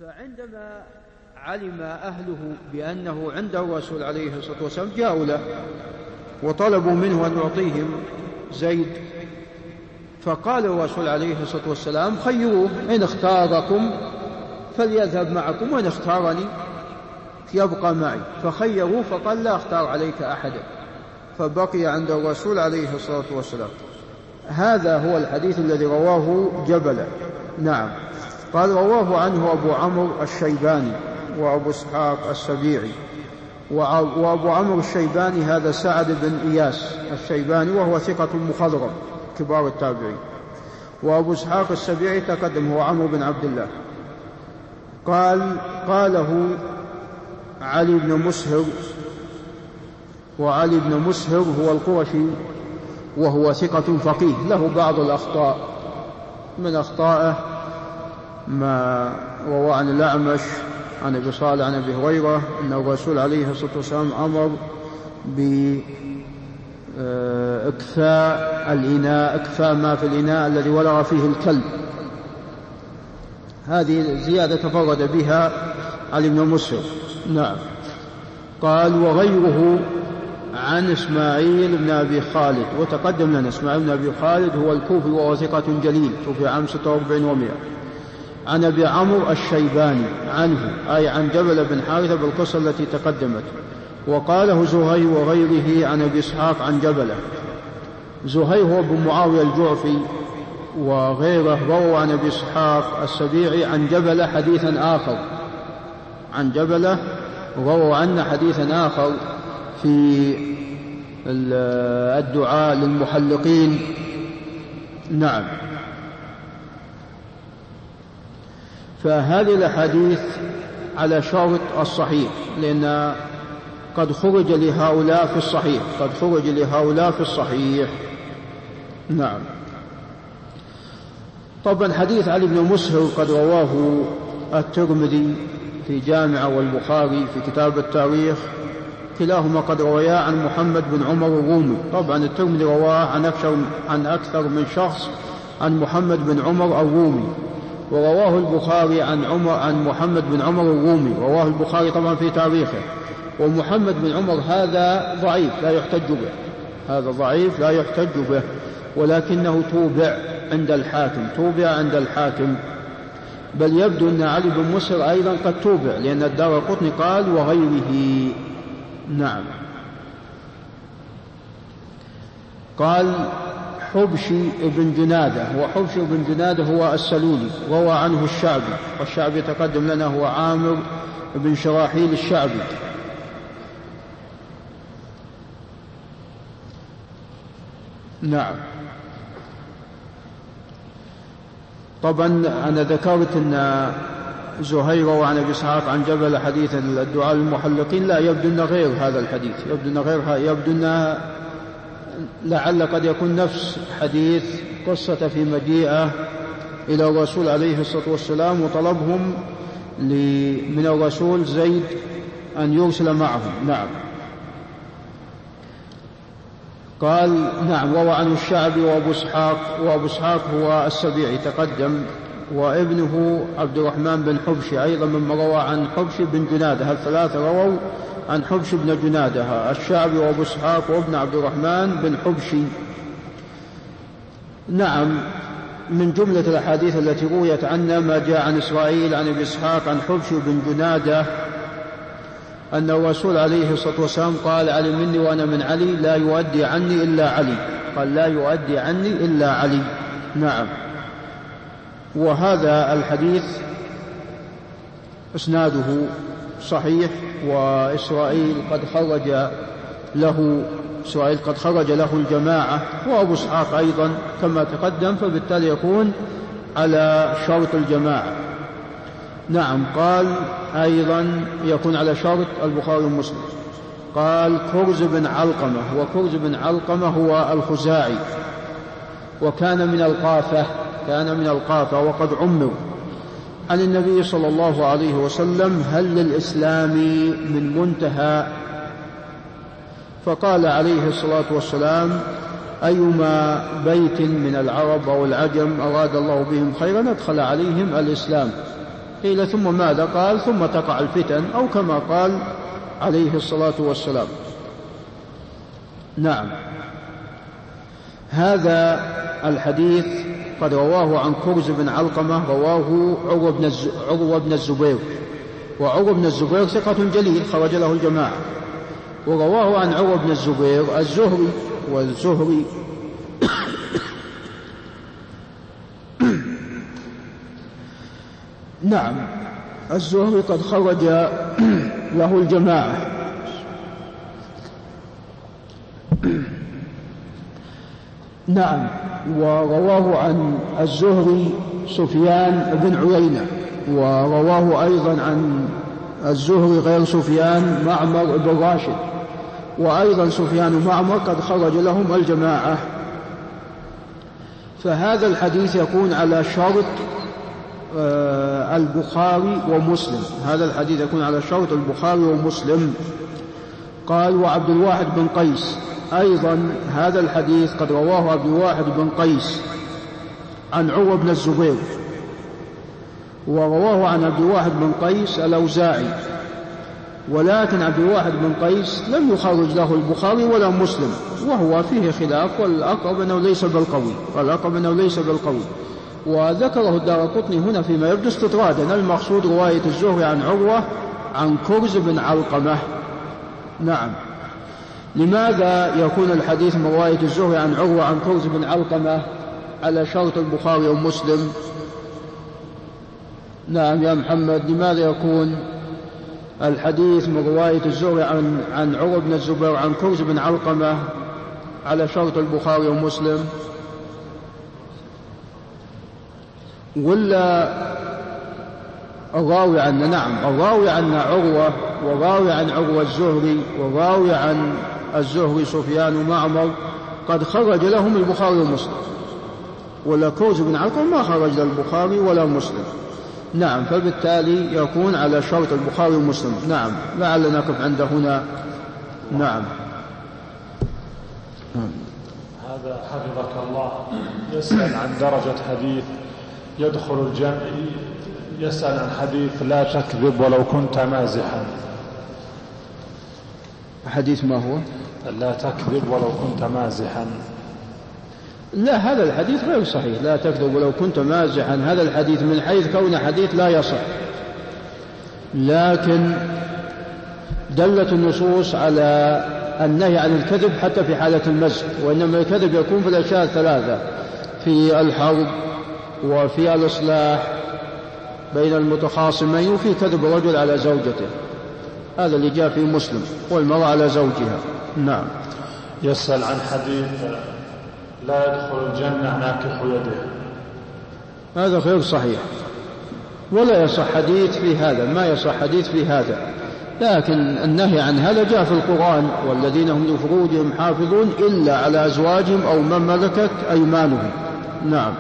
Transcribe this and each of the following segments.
فعندما علم أهله بأنه عند الرسول عليه الصلاة والسلام جاءوا له وطلبوا منه أن يعطيهم زيد، فقال الرسول عليه الصلاة والسلام خيروه، إن اختاركم فليذهب معكم وإن اختارني يبقى معي، فخيروه فقال لا أختار عليك أحدا، فبقي عند الرسول عليه الصلاة والسلام. هذا هو الحديث الذي رواه جبلة. نعم. قال رواه عنه أبو عمرو الشيباني وأبو إسحاق السبيعي. وأبو عمرو الشيباني هذا سعد بن إياس الشيباني وهو ثقة مخضرم كبار التابعين. وأبو إسحاق السبيعي تقدم هو عمرو بن عبد الله. قاله علي بن مسهر، وعلي بن مسهر هو القرشي وهو ثقة فقيه، له بعض الأخطاء، من أخطائه ما روى عن الأعمش عن أبي صالح عن أبي هريرة أن الرسول عليه الصلاة والسلام أمر بإكفاء الإناء، إكفاء ما في الإناء الذي ولغ فيه الكلب. هذه زيادة تفرد بها علي بن مسهر. نعم. قال وغيره عن إسماعيل بن أبي خالد، وتقدم لنا إسماعيل بن أبي خالد هو الكوفي وهو ثقة جليل، توفي عام 46 و100. عن أبي عمرو الشيباني عنه أي عن جبل بن حارثة بالقصة التي تقدمت. وقاله زهير وغيره عن أبي إسحاق عن جبلة. زهير هو ابن معاوية الجعفي وغيره رووا عن أبي إسحاق السبيعي عن جبلة حديثا آخر، عن جبلة رووا عنه حديثا آخر في الدعاء للمحلقين. نعم. فهذه الأحاديث على شرط الصحيح، لأن قد خرج لهؤلاء في الصحيح، قد خرج لهؤلاء في الصحيح. نعم. طبعا حديث علي بن مسهر قد رواه الترمذي في جامع والبخاري في كتاب التاريخ، كلاهما قد روايا عن محمد بن عمر الرومي. طبعا الترمذي رواه عن أكثر من شخص عن محمد بن عمر الرومي، ورواه البخاري عن محمد بن عمر الرومي، رواه البخاري طبعا في تاريخه. ومحمد بن عمر هذا ضعيف لا يحتج به، هذا ضعيف لا يحتج به، ولكنه توبع عند الحاكم، توبع عند الحاكم، بل يبدو أن علي بن مسهر أيضا قد توبع، لأن الدارقطني قال وغيره. نعم. قال حبشي بن جنادة، وحبشي بن جنادة هو السلولي، روى عنه الشعبي، والشعبي تقدم لنا هو عامر بن شراحيل الشعبي. نعم. طبعا أنا ذكرت أن زهير وعن أبي إسحاق عن جبل حديث الدعاء للمحلقين، لا يبدو أن غير هذا الحديث، يبدو أن لعل قد يكون نفس حديث قصة في مجيئة إلى الرسول عليه الصلاة والسلام وطلبهم من الرسول زيد أن يرسل معهم. نعم. قال نعم. روى عنه الشعبي وأبو إسحاق هو السبيعي تقدم، وابنه عبد الرحمن بن حبشي أيضا مما روى عن حبشي بن جنادة. الثلاثة رووا عن حبشي بن جنادة، الشعبي وأبو إسحاق وابن عبد الرحمن بن حبشي. نعم. من جملة الأحاديث التي رويت عنا ما جاء عن إسرائيل عن أبي إسحاق عن حبشي بن جنادة أن الرسول عليه الصلاة والسلام قال علي مني وأنا من علي لا يؤدي عني إلا علي، قال لا يؤدي عني إلا علي. نعم. وهذا الحديث إسناده صحيح، وإسرائيل قد خرج له الجماعة، وأبو إسحاق أيضا كما تقدم، فبالتالي يكون على شرط الجماعة. نعم. قال أيضا يكون على شرط البخاري ومسلم. قال كرز بن علقمة، وكرز بن علقمة هو الخزاعي، وكان من القافة وقد عمر، عن النبي صلى الله عليه وسلم هل للإسلام من منتهى؟ فقال عليه الصلاة والسلام أيما بيت من العرب أو العجم أراد الله بهم خيرا أدخل عليهم الإسلام. قيل ثم ماذا؟ قال ثم تقع الفتن، أو كما قال عليه الصلاة والسلام. نعم. هذا الحديث قد رواه عن كرز بن علقمة، رواه عروة بن الزبير، وعروة بن الزبير ثقة جليل خرج له الجماعة. ورواه عن عروة بن الزبير الزهري، والزهري نعم الزهري قد خرج له الجماعة. نعم. ورواه عن الزهري سفيان بن عيينة، ورواه أيضا عن الزهري غير سفيان معمر بن راشد، وأيضا سفيان ومعمر قد خرج لهم الجماعة. فهذا الحديث يكون على شرط البخاري ومسلم، هذا الحديث يكون على شرط البخاري ومسلم. قال وعبد الواحد بن قيس أيضا هذا الحديث قد رواه عبد الواحد بن قيس عن عروة بن الزبير، ورواه عن عبد الواحد بن قيس الأوزاعي، ولكن عبد الواحد بن قيس لم يخرج له البخاري ولا مسلم، وهو فيه خلاف، والأقرب أنه ليس بالقوي، وذكره الدارقطني هنا فيما يبدو استطرادا، المقصود رواية الزهري عن عروة عن كرز بن علقمة. نعم. لماذا يكون الحديث من رواية الزهري عن عروة عن كرز بن علقمة على شرط البخاري ومسلم؟ نعم يا محمد، لماذا يكون الحديث من رواية الزهري عن عروة بن الزبير عن كرز بن علقمة على شرط البخاري ومسلم؟ ولا الراوي عن الراوي عن عروة، وراوي عن عروة الزهري، وراوي عن الزهري سفيان ومعمر قد خرج لهم البخاري ومسلم، ولا كرز بن علقمة ما خرج للبخاري ولا مسلم. نعم. فبالتالي يكون على شرط البخاري ومسلم. نعم. لعلنا نقف عند هنا. نعم. هذا حفظك الله يسأل عن درجة حديث يدخل الجنة، يسأل عن حديث لا تكذب ولو كنت مازحا. حديث ما هو؟ لا تكذب ولو كنت مازحا. لا، هذا الحديث غير صحيح. لا تكذب ولو كنت مازحا، هذا الحديث من حيث كون حديث لا يصح، لكن دلت النصوص على النهي عن الكذب حتى في حالة المزح، وإنما الكذب يكون في الأشياء الثلاثة: في الحرب، وفي الإصلاح بين المتخاصمين، وفي كذب الرجل على زوجته، هذا اللي جاء في مسلم، والمرأة على زوجها. نعم. يسأل عن حديث لا يدخل الجنة ناكح يده. هذا غير صحيح، ولا يصح حديث في هذا، ما يصح حديث في هذا، لكن النهي عن هذا جاء في القرآن: والذين هم لفروجهم حافظون إلا على أزواجهم أو من ملكت أيمانهم. نعم.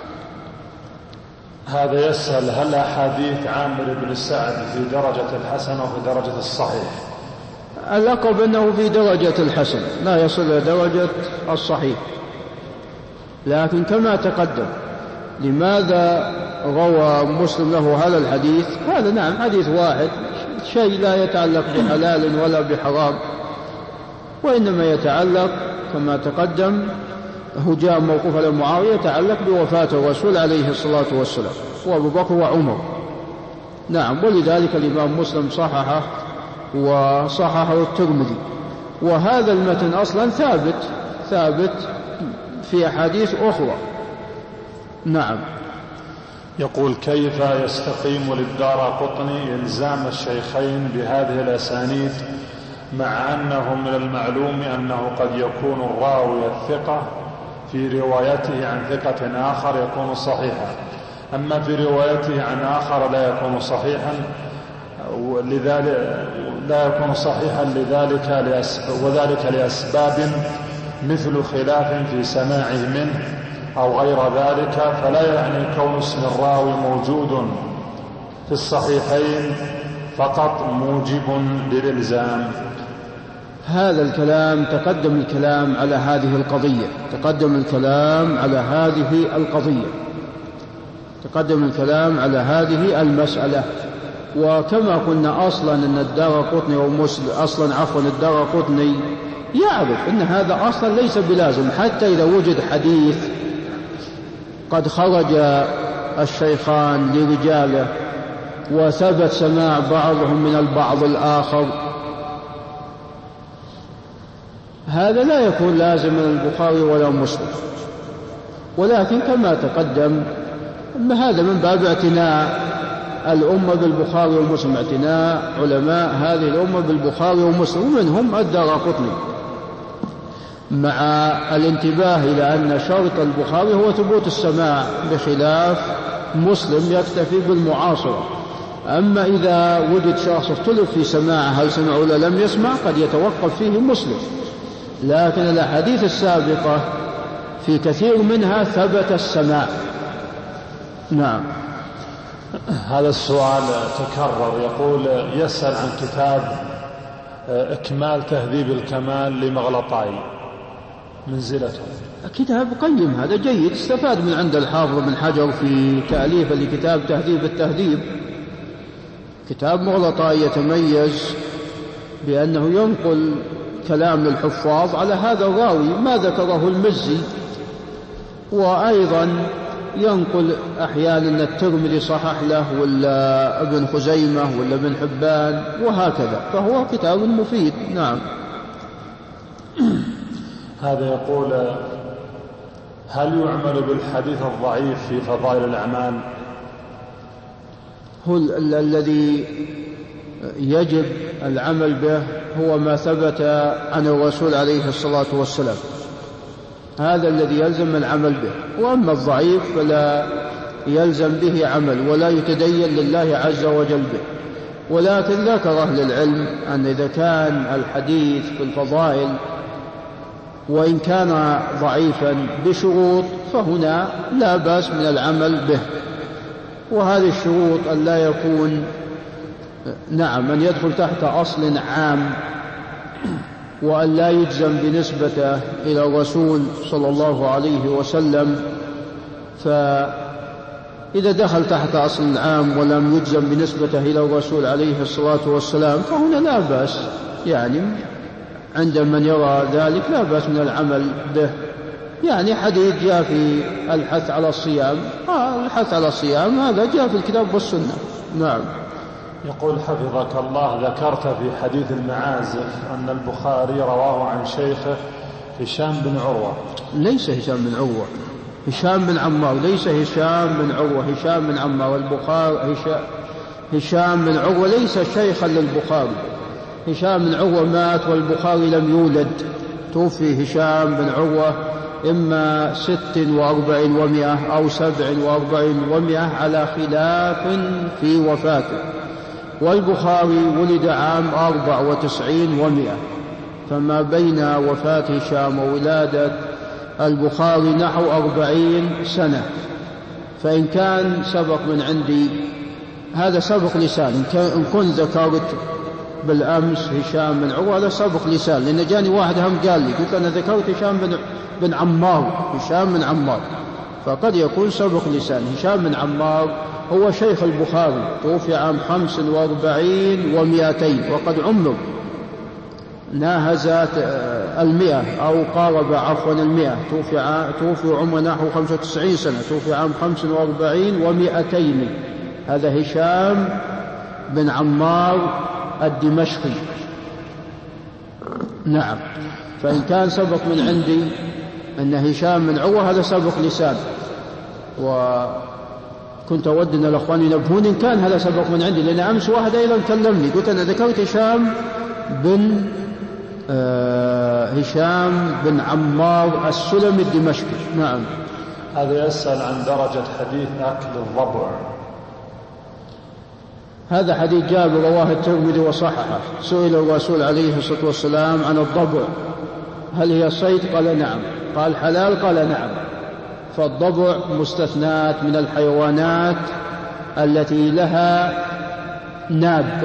هذا يسأل هل أحاديث عامر بن سعد في درجة الحسن وفي درجة الصحيح؟ الأقرب أنه في درجة الحسن، لا يصل إلى درجة الصحيح، لكن كما تقدم. لماذا روى مسلم له هذا الحديث؟ هذا نعم حديث واحد، شيء لا يتعلق بحلال ولا بحرام، وإنما يتعلق كما تقدم، هو جاء موقوف على معاوية، يتعلق بوفاة الرسول عليه الصلاة والسلام، وأبو بكر وعمر. نعم. ولذلك الإمام مسلم صححه، وصححه الترمذي، وهذا المتن أصلا ثابت في أحاديث أخرى. نعم. يقول: كيف يستقيم للدارقطني إلزام الشيخين بهذه الأسانيد مع أنه من المعلوم أنه قد يكون الراوي الثقة في روايته عن ثقة آخر يكون صحيحا، أما في روايته عن آخر لا يكون صحيحا، وذلك لأسباب مثل خلاف في سماعه منه أو غير ذلك، فلا يعني كون اسم الراوي موجود في الصحيحين فقط موجب للإلزام. هذا الكلام تقدم الكلام على هذه القضية، تقدم الكلام على هذه المسألة. وكما قلنا أصلا أن الدارقطني الدارقطني يعرف أن هذا أصلا ليس بلازم، حتى إذا وجد حديث قد خرج الشيخان لرجاله وثبت سماع بعضهم من البعض الآخر، هذا لا يكون لازم من البخاري ولا مسلم. ولكن كما تقدم هذا من باب اعتناء الأمة بالبخاري ومسلم، اعتناء علماء هذه الأمة بالبخاري ومسلم، ومنهم الدارقطني، مع الانتباه إلى أن شرط البخاري هو ثبوت السماع، بخلاف مسلم يكتفي بالمعاصرة. أما إذا وجد شخص اختلف في سماعه هل سمع ولا لم يسمع قد يتوقف فيه مسلم، لكن الأحاديث السابقة في كثير منها ثبت السماع. نعم. هذا السؤال تكرر، يقول يسأل عن كتاب إكمال تهذيب الكمال لمغلطاي، منزلته. كتاب قيم، هذا جيد، استفاد من عند الحافظ بن حجر في تأليف لكتاب تهذيب التهذيب. كتاب مغلطاي يتميز بأنه ينقل كلام الحفاظ على هذا الراوي ما ذكره المزي، وأيضا ينقل أحيانا الترمذي صحح له ولا ابن خزيمة ولا ابن حبان وهكذا، فهو كتاب مفيد. نعم. هذا يقول هل يعمل بالحديث الضعيف في فضائل الأعمال؟ هو الذي يجب العمل به هو ما ثبت عن الرسول عليه الصلاة والسلام، هذا الذي يلزم العمل به. وأما الضعيف فلا يلزم به عمل ولا يتدين لله عز وجل به. ولكن ذكر أهل العلم أن إذا كان الحديث في الفضائل وإن كان ضعيفا بشروط فهنا لا بأس من العمل به. وهذه الشروط أن لا يكون أن يدخل تحت أصل عام، وأن لا يجزم بنسبته إلى الرسول صلى الله عليه وسلم. فإذا دخل تحت أصل عام ولم يجزم بنسبته إلى الرسول عليه الصلاة والسلام فهنا لا بأس، عند من يرى ذلك لا بأس من العمل به. حديث جاء في الحث على الصيام، الحث على الصيام هذا جاء في الكتاب والسنة. نعم. يقول حفظك الله ذكرت في حديث المعازف أن البخاري رواه عن شيخه هشام بن عروة. ليس هشام بن عروة، هشام بن عمار، ليس هشام بن عروة، هشام بن عمار. البخاري هشام بن عروة ليس شيخا للبخاري. هشام بن عروة مات والبخاري لم يولد، توفي هشام بن عروة إما 46 و100 أو 47 و100 على خلاف في وفاته، والبخاري ولد عام 94 و100، فما بين وفاة هشام وولادة البخاري نحو 40 سنة. فإن كان سبق من عندي هذا سبق لسان، إن كنت ذكرت بالأمس هشام بن عروة هذا سبق لسان، لأن جاني واحد هم قال لي قلت أنا ذكرت هشام بن عمار، هشام بن عمار، فقد يكون سبق لسان. هشام بن عمار هو شيخ البخاري، توفي عام 45 و200 وقد عمر ناهز 100 أو قارب عفوا 100، توفي عمر نحو 95 سنة، توفي عام 45 و200. هذا هشام بن عمار الدمشقي. نعم. فإن كان سبق من عندي أن هشام بن عروة هذا سبق لسان، وكنت أود أن الأخوان ينبهون إن كان هذا سبق من عندي، لأن أمس واحد أيضا كلمني قلت أنا ذكرت هشام بن عمار السلمي الدمشقي. نعم. هذا يسأل عن درجة حديث أكل الضبع. هذا حديث جابر رواه الترمذي وصححه. سئل الرسول عليه الصلاة والسلام عن الضبع هل هي صيد؟ قال نعم. قال حلال؟ قال نعم. فالضبع مستثنات من الحيوانات التي لها ناب،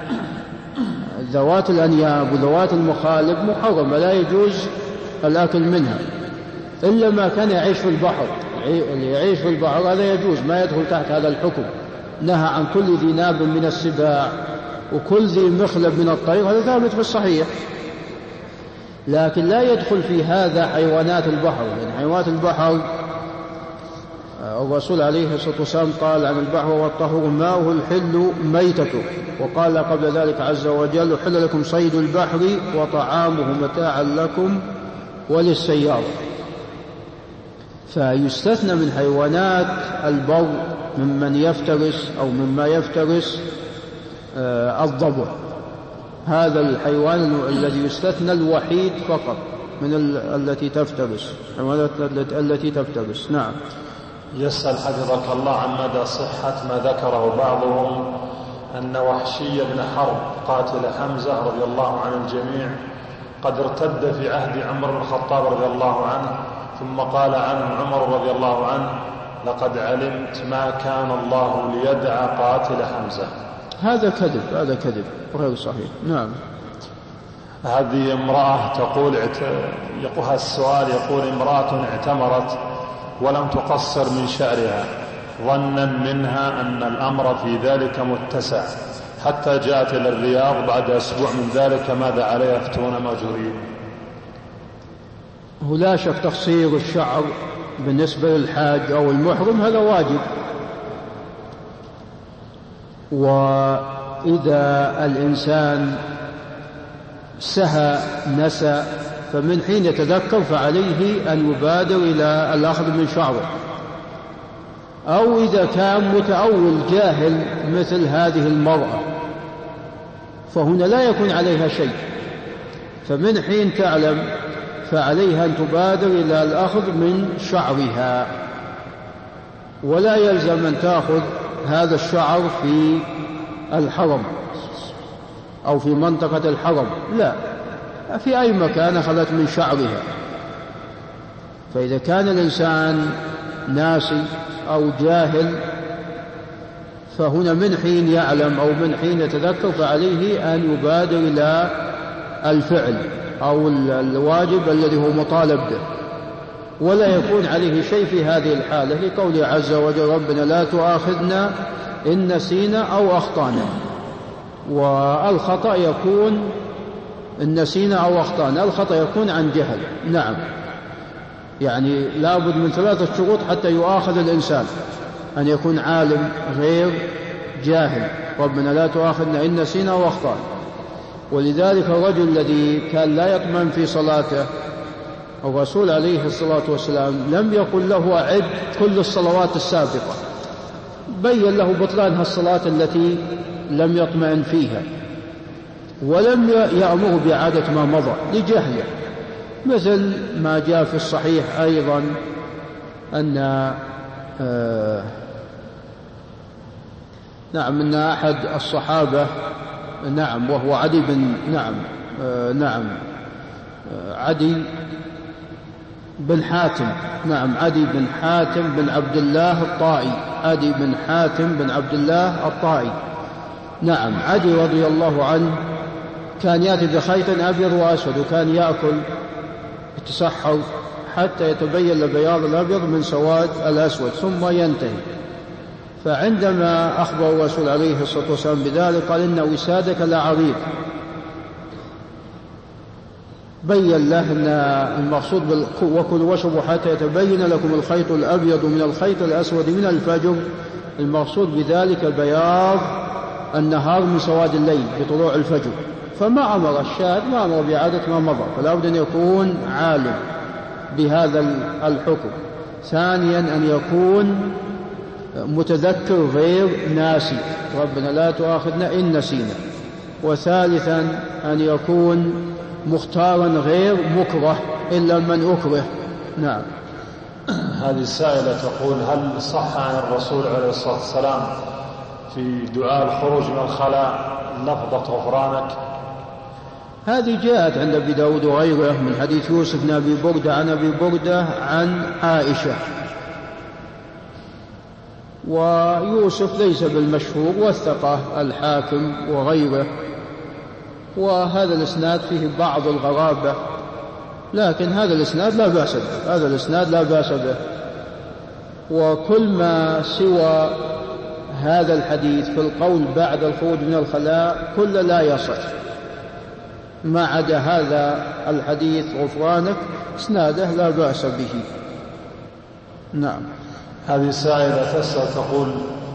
ذوات الأنياب وذوات المخالب محرمة لا يجوز الأكل منها إلا ما كان يعيش في البحر، اللي يعيش في البحر هذا يجوز، ما يدخل تحت هذا الحكم. نهى عن كل ذي ناب من السباع وكل ذي مخلب من الطير، هذا ثابت في الصحيح. لكن لا يدخل في هذا حيوانات البحر، لأن حيوانات البحر الرسول عليه الصلاة والسلام قال عن البحر والطهور ماؤه الحل ميتته، وقال قبل ذلك عز وجل حل لكم صيد البحر وطعامه متاعا لكم وللسيارة. فيستثنى من حيوانات البر ممن يفترس أو مما يفترس الضبع، هذا الحيوان الذي يستثنى الوحيد فقط من التي تفترس، الحيوانات التي تفترس. نعم. يسأل حفظك الله عن مدى صحة ما ذكره بعضهم أن وحشي بن حرب قاتل حمزة رضي الله عن الجميع قد ارتد في عهد عمر بن الخطاب رضي الله عنه، ثم قال عنه عمر رضي الله عنه لقد علمت ما كان الله ليدع قاتل حمزة. هذا كذب، هذا كذب غير صحيح. نعم. هذه امرأة تقول السؤال يقول امرأة اعتمرت ولم تقصر من شعرها ظنا منها أن الأمر في ذلك متسع، حتى جاءت إلى الرياض بعد أسبوع من ذلك، ماذا عليها يفتون مأجورين؟ هو لا شك تقصير الشعر بالنسبة للحاج أو المحرم هذا واجب، وإذا الإنسان سهى نسى فمن حين يتذكر فعليه أن يبادر إلى الأخذ من شعره، أو إذا كان متأول جاهل مثل هذه المرأة فهنا لا يكون عليها شيء، فمن حين تعلم فعليها أن تبادر إلى الأخذ من شعرها، ولا يلزم أن تأخذ هذا الشعر في الحرم أو في منطقة الحرم، لا، في أي مكان أخذت من شعرها. فإذا كان الإنسان ناسي أو جاهل فهنا من حين يعلم أو من حين يتذكر فعليه أن يبادر إلى الفعل أو الواجب الذي هو مطالب به، ولا يكون عليه شيء في هذه الحالة، لقوله عز وجل ربنا لا تؤاخذنا إن نسينا أو أخطأنا. والخطأ يكون إن نسينا أو أخطأنا، الخطأ يكون عن جهل. نعم، يعني لابد من 3 شروط حتى يؤاخذ الإنسان: أن يكون عالم غير جاهل، ربنا لا تؤاخذنا إن نسينا أو أخطأنا. ولذلك الرجل الذي كان لا يطمئن في صلاته الرسول عليه الصلاة والسلام لم يقل له أعد كل الصلوات السابقة، بين له بطلان الصلاة التي لم يطمئن فيها، ولم يأمره بإعادة ما مضى لجهله، مثل ما جاء في الصحيح أيضا أن أن أحد الصحابة وهو عدي بن عدي بن حاتم عدي بن حاتم بن عبد الله الطائي، عدي بن حاتم بن عبد الله الطائي. عدي رضي الله عنه كان يأتي بخيط أبيض وأسود، وكان يأكل يتسحر حتى يتبين البياض الأبيض من سواد الأسود ثم ينتهي. فعندما أخبر الرسول عليه الصلاة والسلام بذلك قال إن وسادك لعريض، بين له أن المقصود وكلوا واشربوا حتى يتبين لكم الخيط الأبيض من الخيط الأسود من الفجر، المقصود بذلك بياض النهار من سواد الليل بطلوع الفجر. فما أمر الشاهد ما أمر بإعادة ما مضى، فلا بد أن يكون عالم بهذا الحكم. ثانيا أن يكون متذكر غير ناسي، ربنا لا تؤاخذنا إن نسينا. وثالثا أن يكون مختارا غير مكره إلا من أكره. نعم. هذه السائلة تقول هل صح عن الرسول عليه الصلاة والسلام في دعاء الخروج من الخلاء لفظة غفرانك؟ هذه جاءت عند أبي داود وغيره من حديث يوسف بن أبي بردة عن أبي بردة عن عائشة، ويوسف ليس بالمشهور، وثقه الحاكم وغيره، وهذا الإسناد فيه بعض الغرابة، لكن هذا الإسناد لا بأس به، وكل ما سوى هذا الحديث في القول بعد الخروج من الخلاء كل لا يصح، ما عدا هذا الحديث غفرانك اسناده لا بأس به. نعم. هذه سائلة تسأل تقول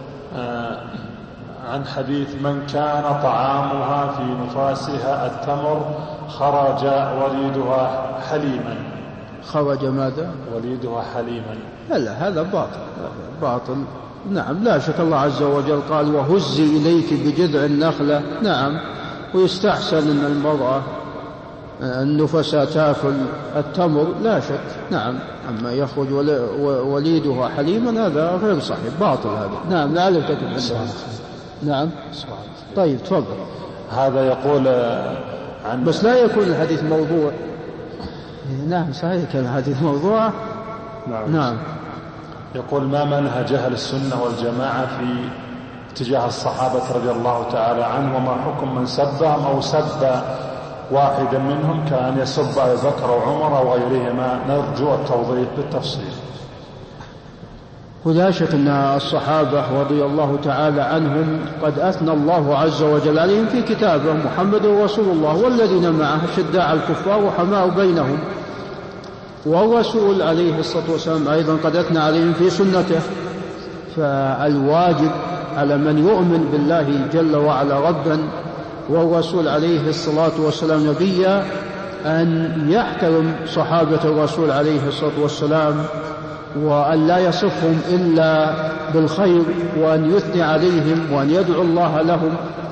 عن حديث من كان طعامها في نفاسها التمر خرج وليدها حليما. خرج ماذا؟ وليدها حليما. لا هذا باطل. نعم لا شك الله عز وجل قال وهزي إليك بجذع النخلة. نعم، ويستحسن أن المرأة النفساء تأكل التمر لا شك. نعم، أما يخرج وليدها حليما هذا غير صحيح، باطل هذا. نعم لعلك تكتب. نعم طيب تفضل. هذا يقول عن بس لا يكون الحديث موضوع. نعم صحيح كان الحديث موضوع. نعم. يقول ما منهج أهل السنة والجماعة في اتجاه الصحابة رضي الله تعالى عنهم، وما حكم من سبهم أو سب واحدا منهم كأن يسب أبي بكر وعمر أو غيرهما؟ نرجو التوضيح بالتفصيل. ولا شك أن الصحابة رضي الله تعالى عنهم قد أثنى الله عز وجل عليهم في كتابه محمد رسول الله والذين معه شداء على الكفار وحماء بينهم، والرسول عليه الصلاة والسلام أيضا قد أثنى عليهم في سنته. فالواجب على من يؤمن بالله جل وعلا ربا والرسول عليه الصلاة والسلام نبيا أن يحترم صحابة الرسول عليه الصلاة والسلام، وأن لا يصفهم إلا بالخير، وأن يثني عليهم وأن يدعو الله لهم.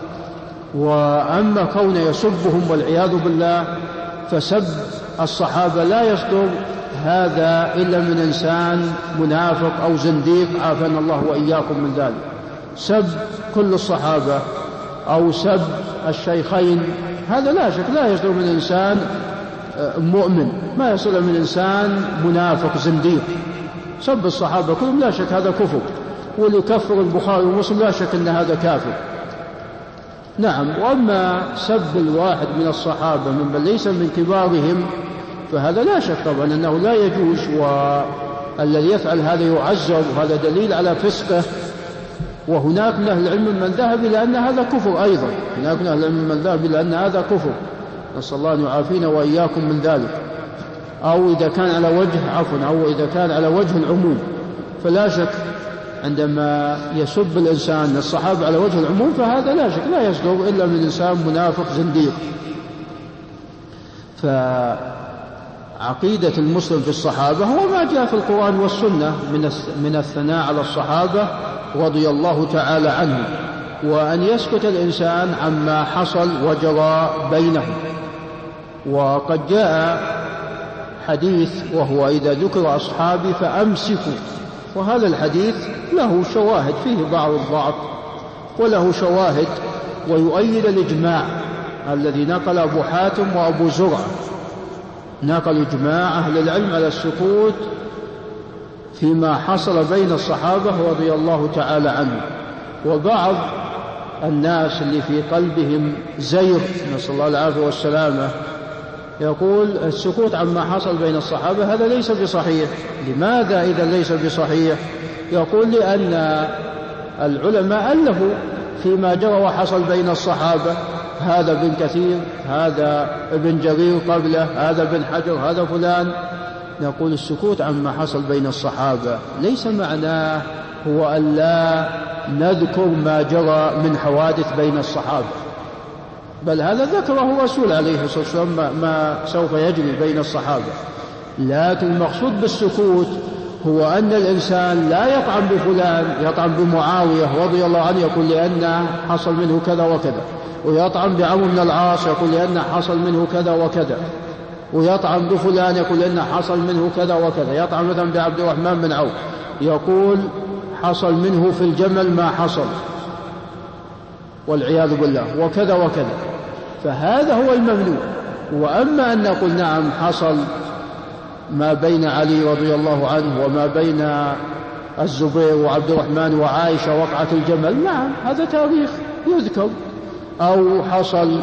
وأما كون يسبهم والعياذ بالله فسب الصحابة لا يصدر هذا إلا من إنسان منافق أو زنديق، عافانا الله وإياكم من ذلك. سب كل الصحابة أو سب الشيخين هذا لا شك لا يصدر من إنسان مؤمن، ما يصدر من إنسان منافق زنديق. سب الصحابة كلهم لا شك هذا كفر، واللي يكفر البخاري ومسلم لا شك أن هذا كافر. نعم. وأما سب الواحد من الصحابة ممن ليس من كبارهم فهذا لا شك طبعا أنه لا يجوز، والذي يفعل هذا يعذر، وهذا دليل على فسقه. وهناك من أهل العلم من ذهب إلى أن هذا كفر أيضا، هناك من أهل العلم من ذهب إلى أن هذا كفر، نسأل الله أن يعافينا وإياكم من ذلك. أو إذا كان على وجه أو إذا كان على وجه العموم فلا شك عندما يسب الإنسان الصحابة على وجه العموم فهذا لا شك لا يصدر إلا من إنسان منافق زنديق. فعقيدة المسلم في الصحابة هو ما جاء في القرآن والسنة من الثناء على الصحابة رضي الله تعالى عنهم، وأن يسكت الإنسان عما حصل وجرى بينهم. وقد جاء حديث وهو إذا ذكر أصحابي فأمسكوا، وهذا الحديث له شواهد فيه بعض الضعف وله شواهد، ويؤيد الإجماع الذي نقل أبو حاتم وأبو زرعة، نقل إجماع أهل العلم على السكوت فيما حصل بين الصحابة رضي الله تعالى عنهم. وبعض الناس اللي في قلبهم زيغ نسأل الله العافية والسلامة يقول السكوت عما حصل بين الصحابة هذا ليس بصحيح. لماذا إذا ليس بصحيح؟ يقول لأن العلماء ألفوا فيما جرى وحصل بين الصحابة، هذا ابن كثير، هذا ابن جرير قبله، هذا ابن حجر، هذا فلان. نقول السكوت عما حصل بين الصحابة ليس معناه هو أن لا نذكر ما جرى من حوادث بين الصحابة، بل هذا ذكره الرسول عليه الصلاة والسلام ما سوف يجري بين الصحابة. لكن المقصود بالسكوت هو أن الإنسان لا يطعن بفلان، يطعن بمعاوية رضي الله عنه يقول لأنه حصل منه كذا وكذا، ويطعن بعمرو بن العاص يقول لأنه حصل منه كذا وكذا، ويطعن بفلان يقول لأنه حصل منه كذا وكذا، يطعن مثلا بعبد الرحمن بن عوف يقول حصل منه في الجمل ما حصل والعياذ بالله وكذا وكذا. فهذا هو الممنوع. وأما أن نقول نعم حصل ما بين علي رضي الله عنه وما بين الزبير وعبد الرحمن وعائشة وقعة الجمل، نعم هذا تاريخ يذكر. أو حصل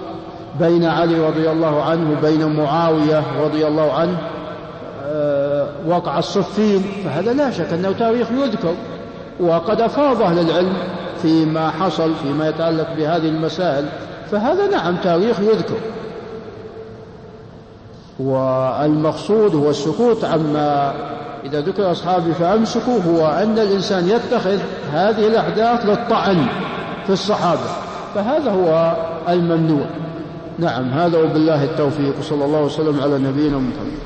بين علي رضي الله عنه وبين معاوية رضي الله عنه وقع الصفين، فهذا لا شك أنه تاريخ يذكر، وقد أفاض أهل العلم فيما حصل فيما يتعلق بهذه المسائل، فهذا نعم تاريخ يذكر. والمقصود هو السكوت عما إذا ذكر أصحابي فأمسكوا، هو أن الإنسان يتخذ هذه الأحداث للطعن في الصحابة، فهذا هو الممنوع. نعم، هذا وبالله التوفيق، صلى الله وسلم على نبينا محمد.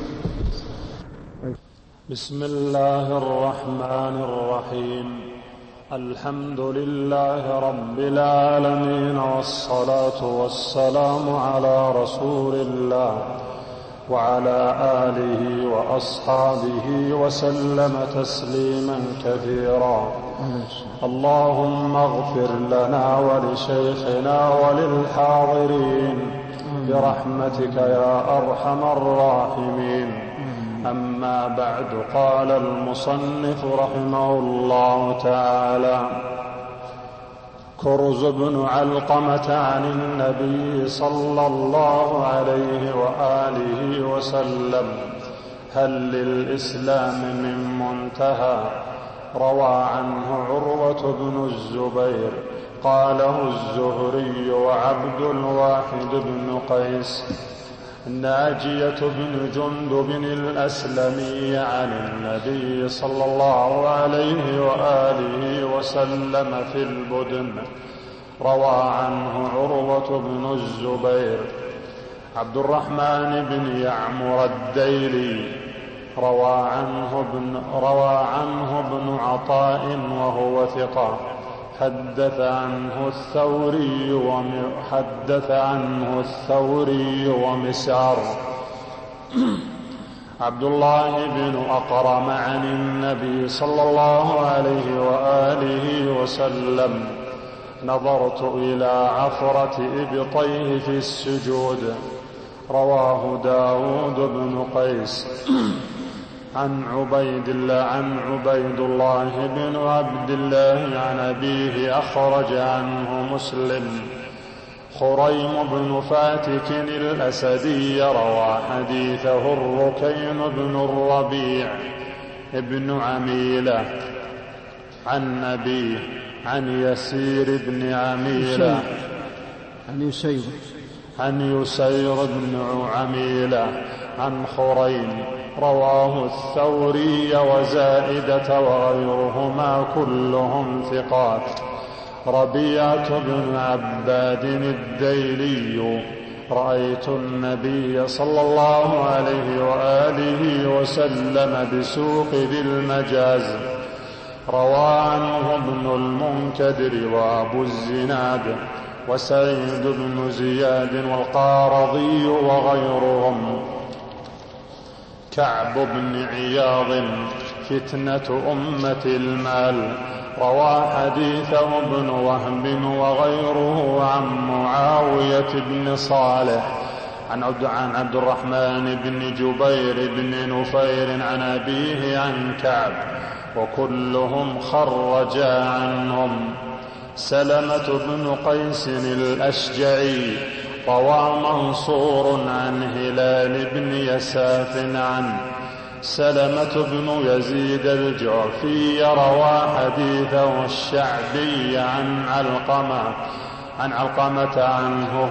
بسم الله الرحمن الرحيم. الحمد لله رب العالمين، والصلاة والسلام على رسول الله وعلى آله وأصحابه وسلم تسليما كثيرا. اللهم اغفر لنا ولشيخنا وللحاضرين برحمتك يا أرحم الراحمين. أما بعد، قال المصنف رحمه الله تعالى: كرز بن علقمة عن النبي صلى الله عليه وآله وسلم: هل للإسلام من منتهى؟ روى عنه عروة بن الزبير قاله الزهري وعبد الواحد بن قيس. ناجية بن جندب الأسلمي عن النبي صلى الله عليه وآله وسلم في البدن. روى عنه عروة بن الزبير. عبد الرحمن بن يعمر الديلي روى عنه ابن عطاء وهو ثقة. حدث عنه الثوري ومسعر. عبد الله بن أقرم عن النبي صلى الله عليه وآله وسلم: نظرت إلى عفرة إبطيه في السجود. رواه داود بن قيس. عن عبيد الله بن عبد الله عن أبيه أخرج عنه مسلم. خريم بن فاتك الأسدي روى حديثه الركين بن الربيع ابن عميلة عن أبيه عن يسير بن عميلة عن يسير بن عميلة عن خريم. رواه الثوري وزائدة وغيرهما كلهم ثقات. ربيعة بن عباد الديلي: رأيت النبي صلى الله عليه وآله وسلم بسوق ذي المجاز. روى عنه ابن المنكدر وأبو الزناد وسعيد بن زياد والقارضي وغيرهم. كعب بن عياض: فتنة أمة المال. روى حديثه ابن وهب وغيره عن معاوية بن صالح عن عبد الرحمن بن جبير بن نفير عن أبيه عن كعب، وكلهم خرجا عنهم. سلمة بن قيس الأشجعي: روى منصور عن هلال بن يساف عن سلمة بن يزيد الجعفي. روى حديثه الشعبي عن علقمة عنه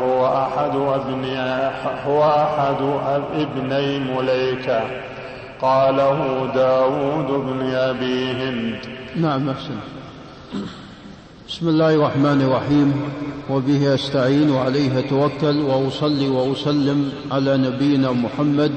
هو أحد ابني مليكة. قاله داود بن أبي هند. نعم، أحسن. بسم الله الرحمن الرحيم، وبه أستعين وعليه أتوكل، وأصلي وأسلم على نبينا محمد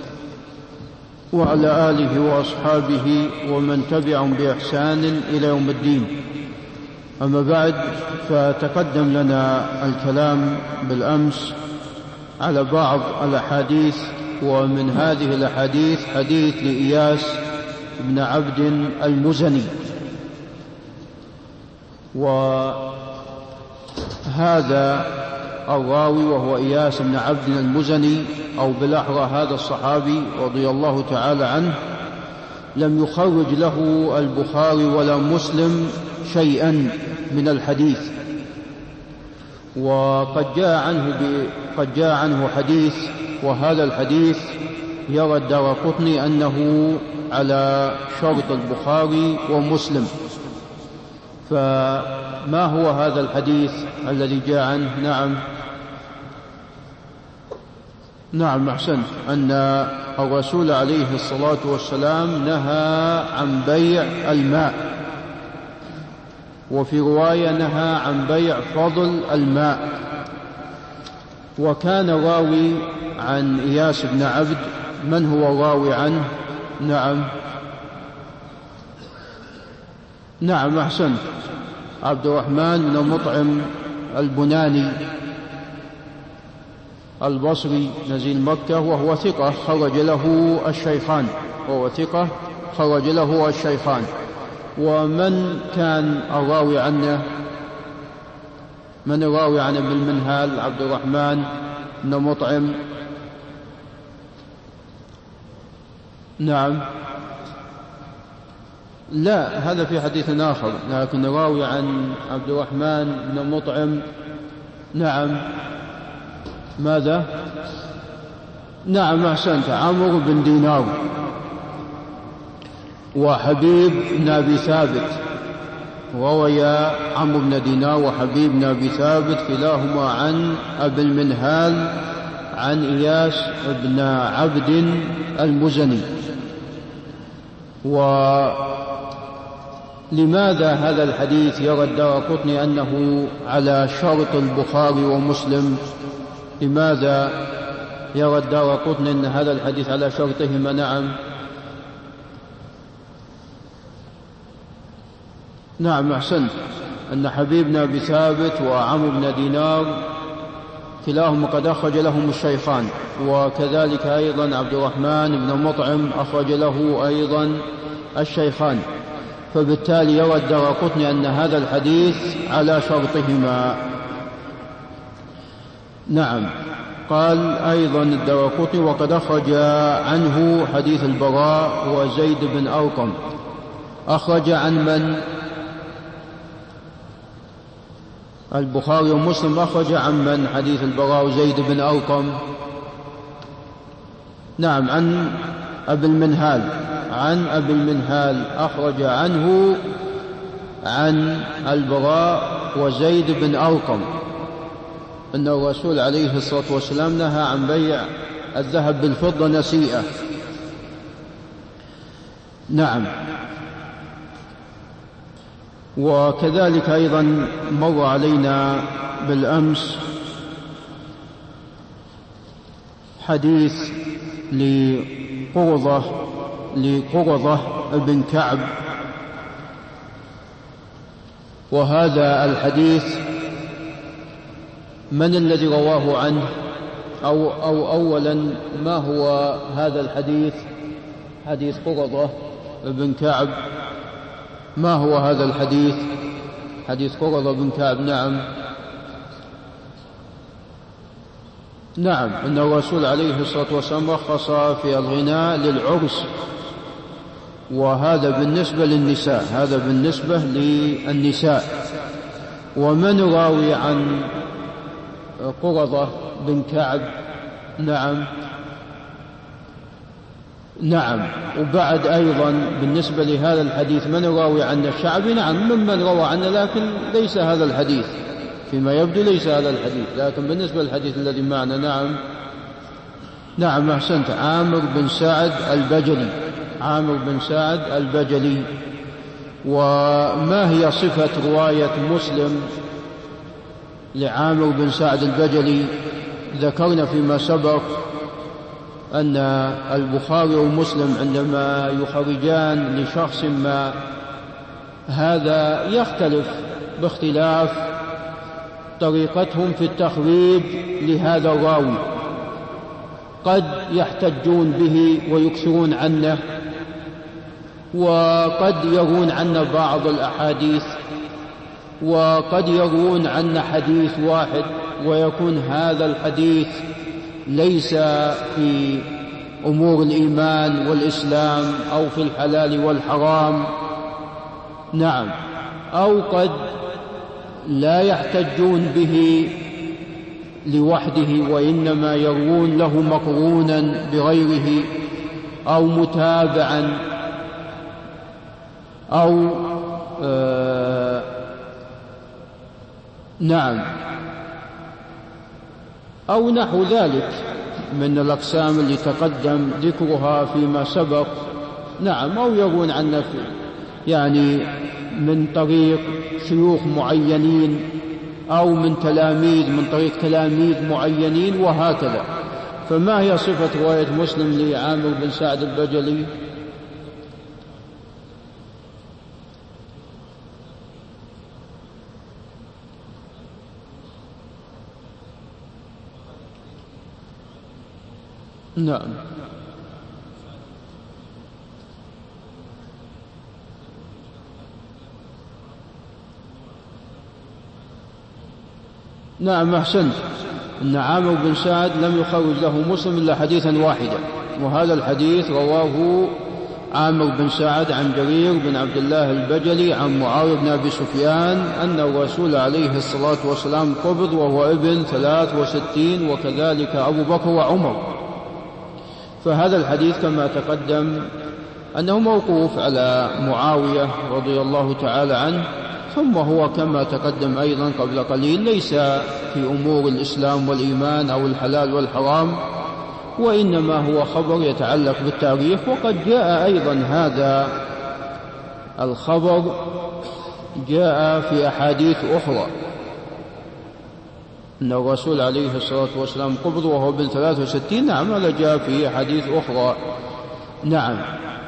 وعلى آله وأصحابه ومن تبعهم بإحسان إلى يوم الدين. أما بعد، فتقدم لنا الكلام بالأمس على بعض الأحاديث، ومن هذه الأحاديث حديث لإياس بن عبد المزني. وهذا الراوي وهو إياس بن عبد المزني، أو بالأحرى هذا الصحابي رضي الله تعالى عنه، لم يخرج له البخاري ولا مسلم شيئا من الحديث. وقد جاء عنه حديث، وهذا الحديث يرى الدارقطني أنه على شرط البخاري ومسلم. فما هو هذا الحديث الذي جاء عنه؟ نعم أحسنت، أن الرسول عليه الصلاة والسلام نهى عن بيع الماء، وفي رواية نهى عن بيع فضل الماء. وكان راوي عن إياس بن عبد، من هو الراوي عنه؟ نعم أحسنت، عبد الرحمن بن مطعم البناني البصري نزيل مكة، وهو ثقة خرج له الشيخان. ومن كان الراوي عنه؟ من الراوي عن ابن المنهال؟ عبد الرحمن بن مطعم. نعم، لا، هذا في حديث آخر، لكن الراوي عن عبد الرحمن بن مطعم ماذا؟ نعم أحسنت، عمرو بن دينار وحبيب بن أبي ثابت. روي عمرو بن دينار وحبيب بن أبي ثابت كلاهما عن أبي المنهال عن إياس بن عبد المزني. ولماذا هذا الحديث يرى الدارقطني أنه على شرط البخاري ومسلم؟ لماذا يرى الدارقطني أن هذا الحديث على شرطهما؟ نعم أحسنت، أن حبيب بن أبي ثابت وعمرو بن دينار كلاهما قد أخرج لهم الشيخان، وكذلك أيضا عبد الرحمن بن مطعم أخرج له أيضا الشيخان، فبالتالي يرى الدارقطني أن هذا الحديث على شرطهما. نعم، قال أيضا الدارقطني وقد أخرج عنه حديث البراء وزيد بن أرقم. أخرج عن من؟ البخاري ومسلم أخرج عن من حديث البراء وزيد بن أرقم؟ نعم، عن أبي المنهال أخرج عنه عن البراء وزيد بن أرقم أن الرسول عليه الصلاة والسلام نهى عن بيع الذهب بالفضة نسيئة. نعم، وكذلك أيضا مر علينا بالأمس حديث لقرظة بن كعب، وهذا الحديث من الذي رواه عنه؟ أو أولا ما هو هذا الحديث؟ حديث قرظة بن كعب، ما هو هذا الحديث؟ حديث قرظة بن كعب. نعم، أن الرسول عليه الصلاة والسلام رخص في الغناء للعرس، وهذا بالنسبة للنساء. ومن راوي عن قرظة بن كعب؟ نعم، وبعد أيضا بالنسبة لهذا الحديث من راوي عن الشعبي؟ نعم، ممن روى عنه، لكن ليس هذا الحديث، فيما يبدو ليس هذا الحديث، لكن بالنسبة للحديث الذي معنا نعم أحسنت، عامر بن سعد البجلي. وما هي صفة رواية مسلم لعامر بن سعد البجلي؟ ذكرنا فيما سبق أن البخاري ومسلم عندما يخرجان لشخص ما هذا يختلف باختلاف طريقتهم في التخريج لهذا الراوي، قد يحتجون به ويكثرون عنه، وقد يروون عنا بعض الأحاديث، وقد يروون عنا حديث واحد ويكون هذا الحديث ليس في أمور الإيمان والإسلام أو في الحلال والحرام. نعم، أو قد لا يحتجون به لوحده وإنما يروون له مقرونا بغيره أو متابعا أو نعم أو نحو ذلك من الأقسام اللي تقدم ذكرها فيما سبق. نعم، أو يروون عن يعني من طريق شيوخ معينين أو من تلاميذ من طريق تلاميذ معينين وهكذا. فما هي صفة رواية مسلم لعامر بن سعد البجلي؟ نعم نعم أحسنت. أن عامر بن سعد لم يخرج له مسلم إلا حديثا واحدا، وهذا الحديث رواه عامر بن سعد عن جرير بن عبد الله البجلي عن معاوية بن أبي سفيان أن الرسول عليه الصلاة والسلام قبض وهو ابن 63 وكذلك أبو بكر وعمر. فهذا الحديث كما تقدم أنه موقوف على معاوية رضي الله تعالى عنه، ثم هو كما تقدم أيضا قبل قليل ليس في أمور الإسلام والإيمان أو الحلال والحرام، وإنما هو خبر يتعلق بالتاريخ. وقد جاء أيضا هذا الخبر جاء في أحاديث أخرى أن الرسول عليه الصلاة والسلام قبض وهو ابن 63. نعم، هذا جاء في أحاديث أخرى. نعم،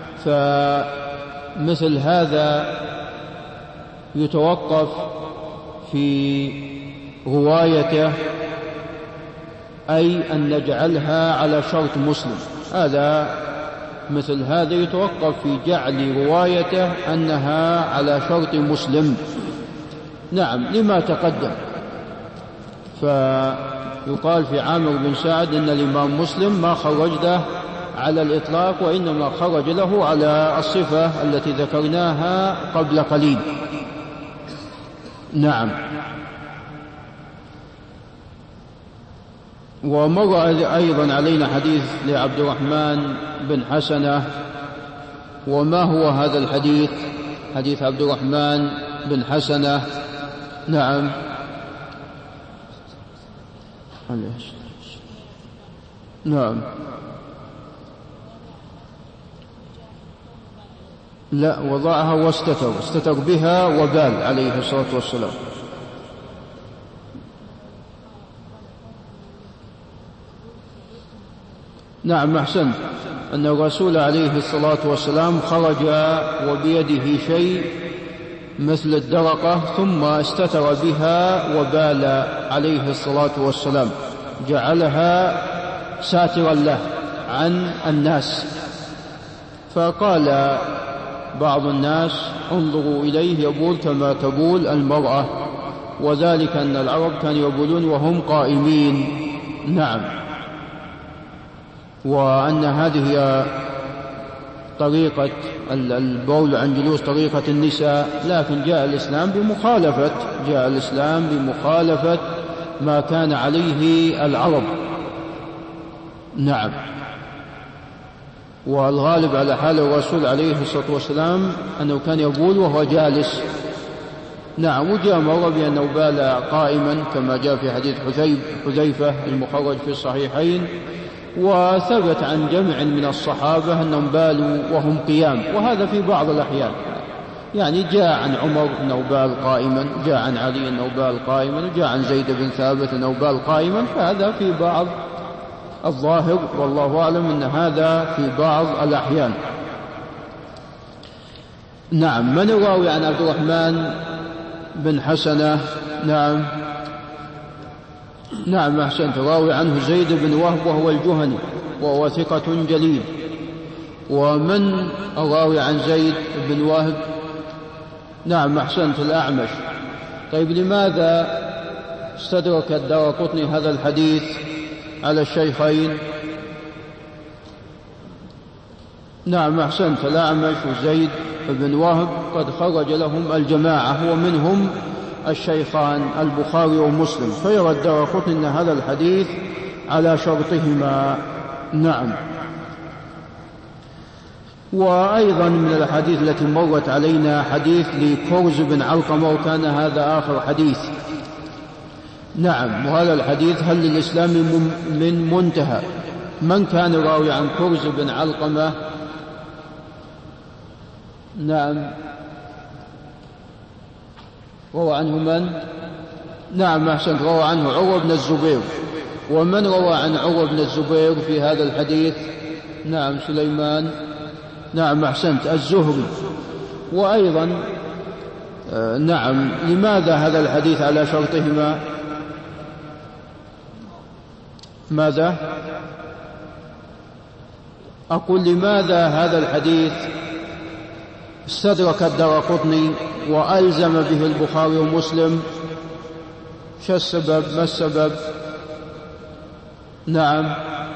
فمثل هذا يتوقف في روايته، أي أن نجعلها على شرط مسلم. هذا مثل هذا يتوقف في جعل روايته أنها على شرط مسلم. نعم، لما تقدم. فيقال في عامر بن سعد أن الإمام مسلم ما خرج له على الإطلاق، وإنما خرج له على الصفة التي ذكرناها قبل قليل. نعم. ومر أيضا علينا حديث لعبد الرحمن بن حسنة. وما هو هذا الحديث؟ حديث عبد الرحمن بن حسنة. نعم. نعم. لا، وضعها واستتر بها وبال عليه الصلاة والسلام. نعم أحسنت. أن الرسول عليه الصلاة والسلام خرج وبيده شيء مثل الدرقة ثم استتر بها وبال عليه الصلاة والسلام، جعلها ساترا له عن الناس. فقال بعض الناس انظروا إليه يبول كما تبول المرأة، وذلك أن العرب كانوا يبولون وهم قائمين. نعم. وأن هذه طريقة البول عن جلوس طريقة النساء، لكن جاء الإسلام بمخالفة ما كان عليه العرب. نعم. والغالب على حال الرسول عليه الصلاة والسلام أنه كان يبول وهو جالس. نعم. وجاء مرة بأنه بال قائما كما جاء في حديث حذيفة المخرج في الصحيحين، وثبت عن جمع من الصحابة أنهم بالوا وهم قيام، وهذا في بعض الأحيان. يعني جاء عن عمر أنه بال قائما، جاء عن علي أنه بال قائما، وجاء عن زيد بن ثابت أنه بال قائما، فهذا في بعض الظاهر، والله أعلم أن هذا في بعض الأحيان. نعم. من الراوي عن عبد الرحمن بن حسنة؟ نعم. نعم أحسنت. راوي عنه زيد بن وهب وهو الجهني وهو ثقة جليل. ومن الراوي عن زيد بن وهب؟ نعم أحسنت، الأعمش. طيب، لماذا استدرك الدارقطني هذا الحديث على الشيخين؟ نعم أحسنت، الأعمش وزيد بن وهب قد خرج لهم الجماعة ومنهم الشيخان البخاري ومسلم، فيرى الدارقطني أن هذا الحديث على شرطهما. نعم. وأيضا من الأحاديث التي مرت علينا حديث لكرز بن علقمة، وكان هذا آخر حديث. نعم. وهذا الحديث: هل للإسلام من منتهى؟ من كان راوي عن كرز بن علقمة؟ نعم. روى عنه من؟ نعم أحسنت، روى عنه عروة بن الزبير. ومن روى عن عروة بن الزبير في هذا الحديث؟ نعم سليمان. نعم أحسنت، الزهري. وأيضا نعم، لماذا هذا الحديث على شرطهما؟ ماذا؟ أقول لماذا هذا الحديث استدرك الدارقطني وألزم به البخاري ومسلم؟ شو السبب؟ ما السبب؟ نعم.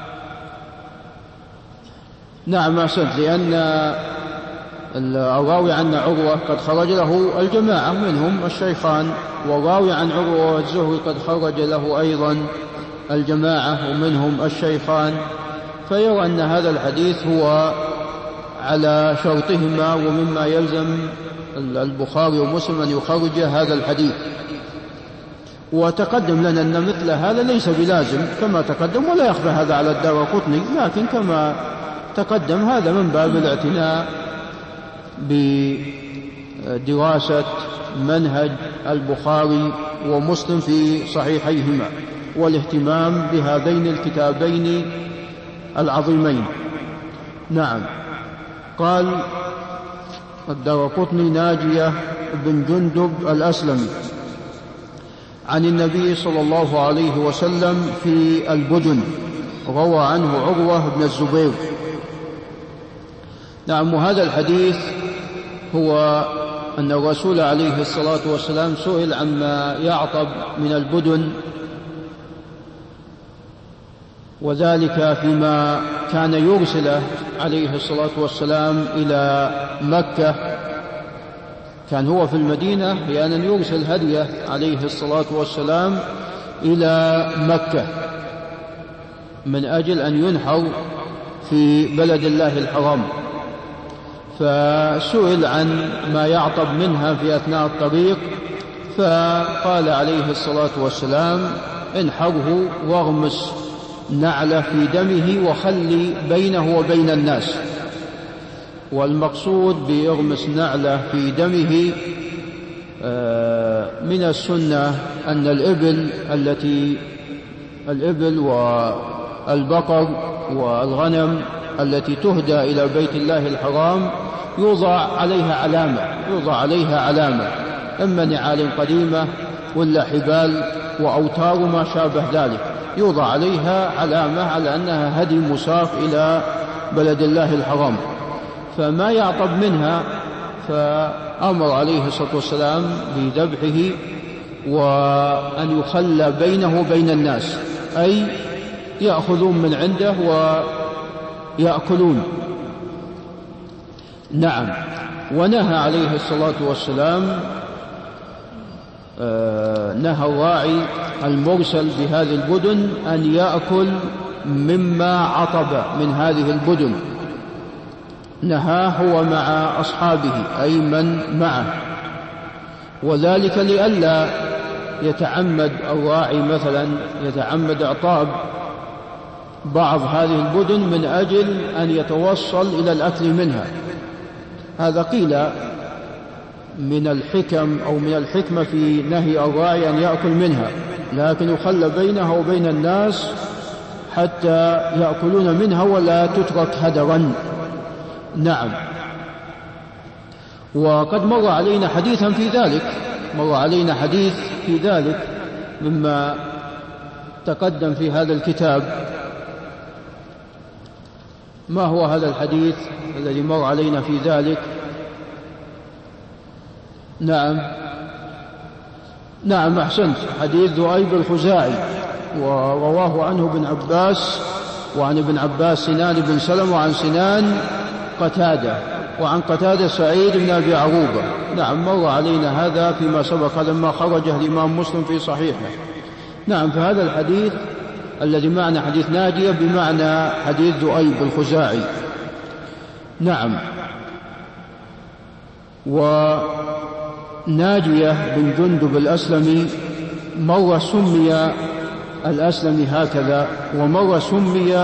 نعم أحسنت، لأن الراوي عن عروة قد خرج له الجماعة منهم الشيخان، والراوي عن عروة الزهري قد خرج له أيضا الجماعة ومنهم الشيخان، فيرى أن هذا الحديث هو على شرطهما، ومما يلزم البخاري ومسلم أن يخرج هذا الحديث. وتقدم لنا أن مثل هذا ليس بلازم كما تقدم، ولا يخفى هذا على الدارقطني، لكن كما تقدم هذا من باب الاعتناء بدراسة منهج البخاري ومسلم في صحيحيهما، والاهتمام بهذين الكتابين العظيمين. نعم. قال الدارقطني: ناجية بن جندب الأسلمي عن النبي صلى الله عليه وسلم في البدن، روى عنه عروة بن الزبير. نعم. وهذا الحديث هو أن الرسول عليه الصلاة والسلام سئل عما يعطب من البدن، وذلك فيما كان يرسله عليه الصلاة والسلام إلى مكة. كان هو في المدينة لأن يرسل هديه عليه الصلاة والسلام إلى مكة من أجل أن ينحر في بلد الله الحرام، فسئل عن ما يعطب منها في أثناء الطريق، فقال عليه الصلاة والسلام: انحره واغمس نعله في دمه وخلي بينه وبين الناس. والمقصود بيغمس نعله في دمه من السنة أن الإبل والبقر والغنم التي تهدى إلى بيت الله الحرام يوضع عليها علامة، إما نعال قديمة ولا حبال وأوتار وما شابه ذلك، يوضع عليها علامة على أنها هدي مساق إلى بلد الله الحرام. فما يعطب منها فأمر عليه الصلاة والسلام بذبحه وأن يخلى بينه وبين الناس، أي يأخذون من عنده ويأكلون. نعم. ونهى عليه الصلاة والسلام، نهى الراعي المرسل بهذه البدن أن يأكل مما عطب من هذه البدن، نهاه هو مع أصحابه أي من معه، وذلك لئلا يتعمد الراعي مثلا يتعمد إعطاب بعض هذه البدن من أجل أن يتوصل إلى الأكل منها. هذا قيل من الحكم أو من الحكمة في نهي الراعي أن يأكل منها، لكن يخلى بينها وبين الناس حتى يأكلون منها ولا تترك هدرا. نعم. وقد مر علينا حديثا في ذلك، مر علينا حديث في ذلك مما تقدم في هذا الكتاب. ما هو هذا الحديث الذي مر علينا في ذلك؟ نعم أحسنت، حديث ذؤيب الخزاعي، ورواه عنه ابن عباس، وعن ابن عباس سنان بن سلم، وعن سنان قتادة، وعن قتادة سعيد بن أبي عروبة. نعم مر علينا هذا فيما سبق لما خرجه الإمام مسلم في صحيحه. نعم. فهذا الحديث الذي معنا حديث ناجية بمعنى حديث ذؤيب الخزاعي. نعم. وناجية بن جندب الأسلمي مرة سمي الأسلمي هكذا، ومرة سمي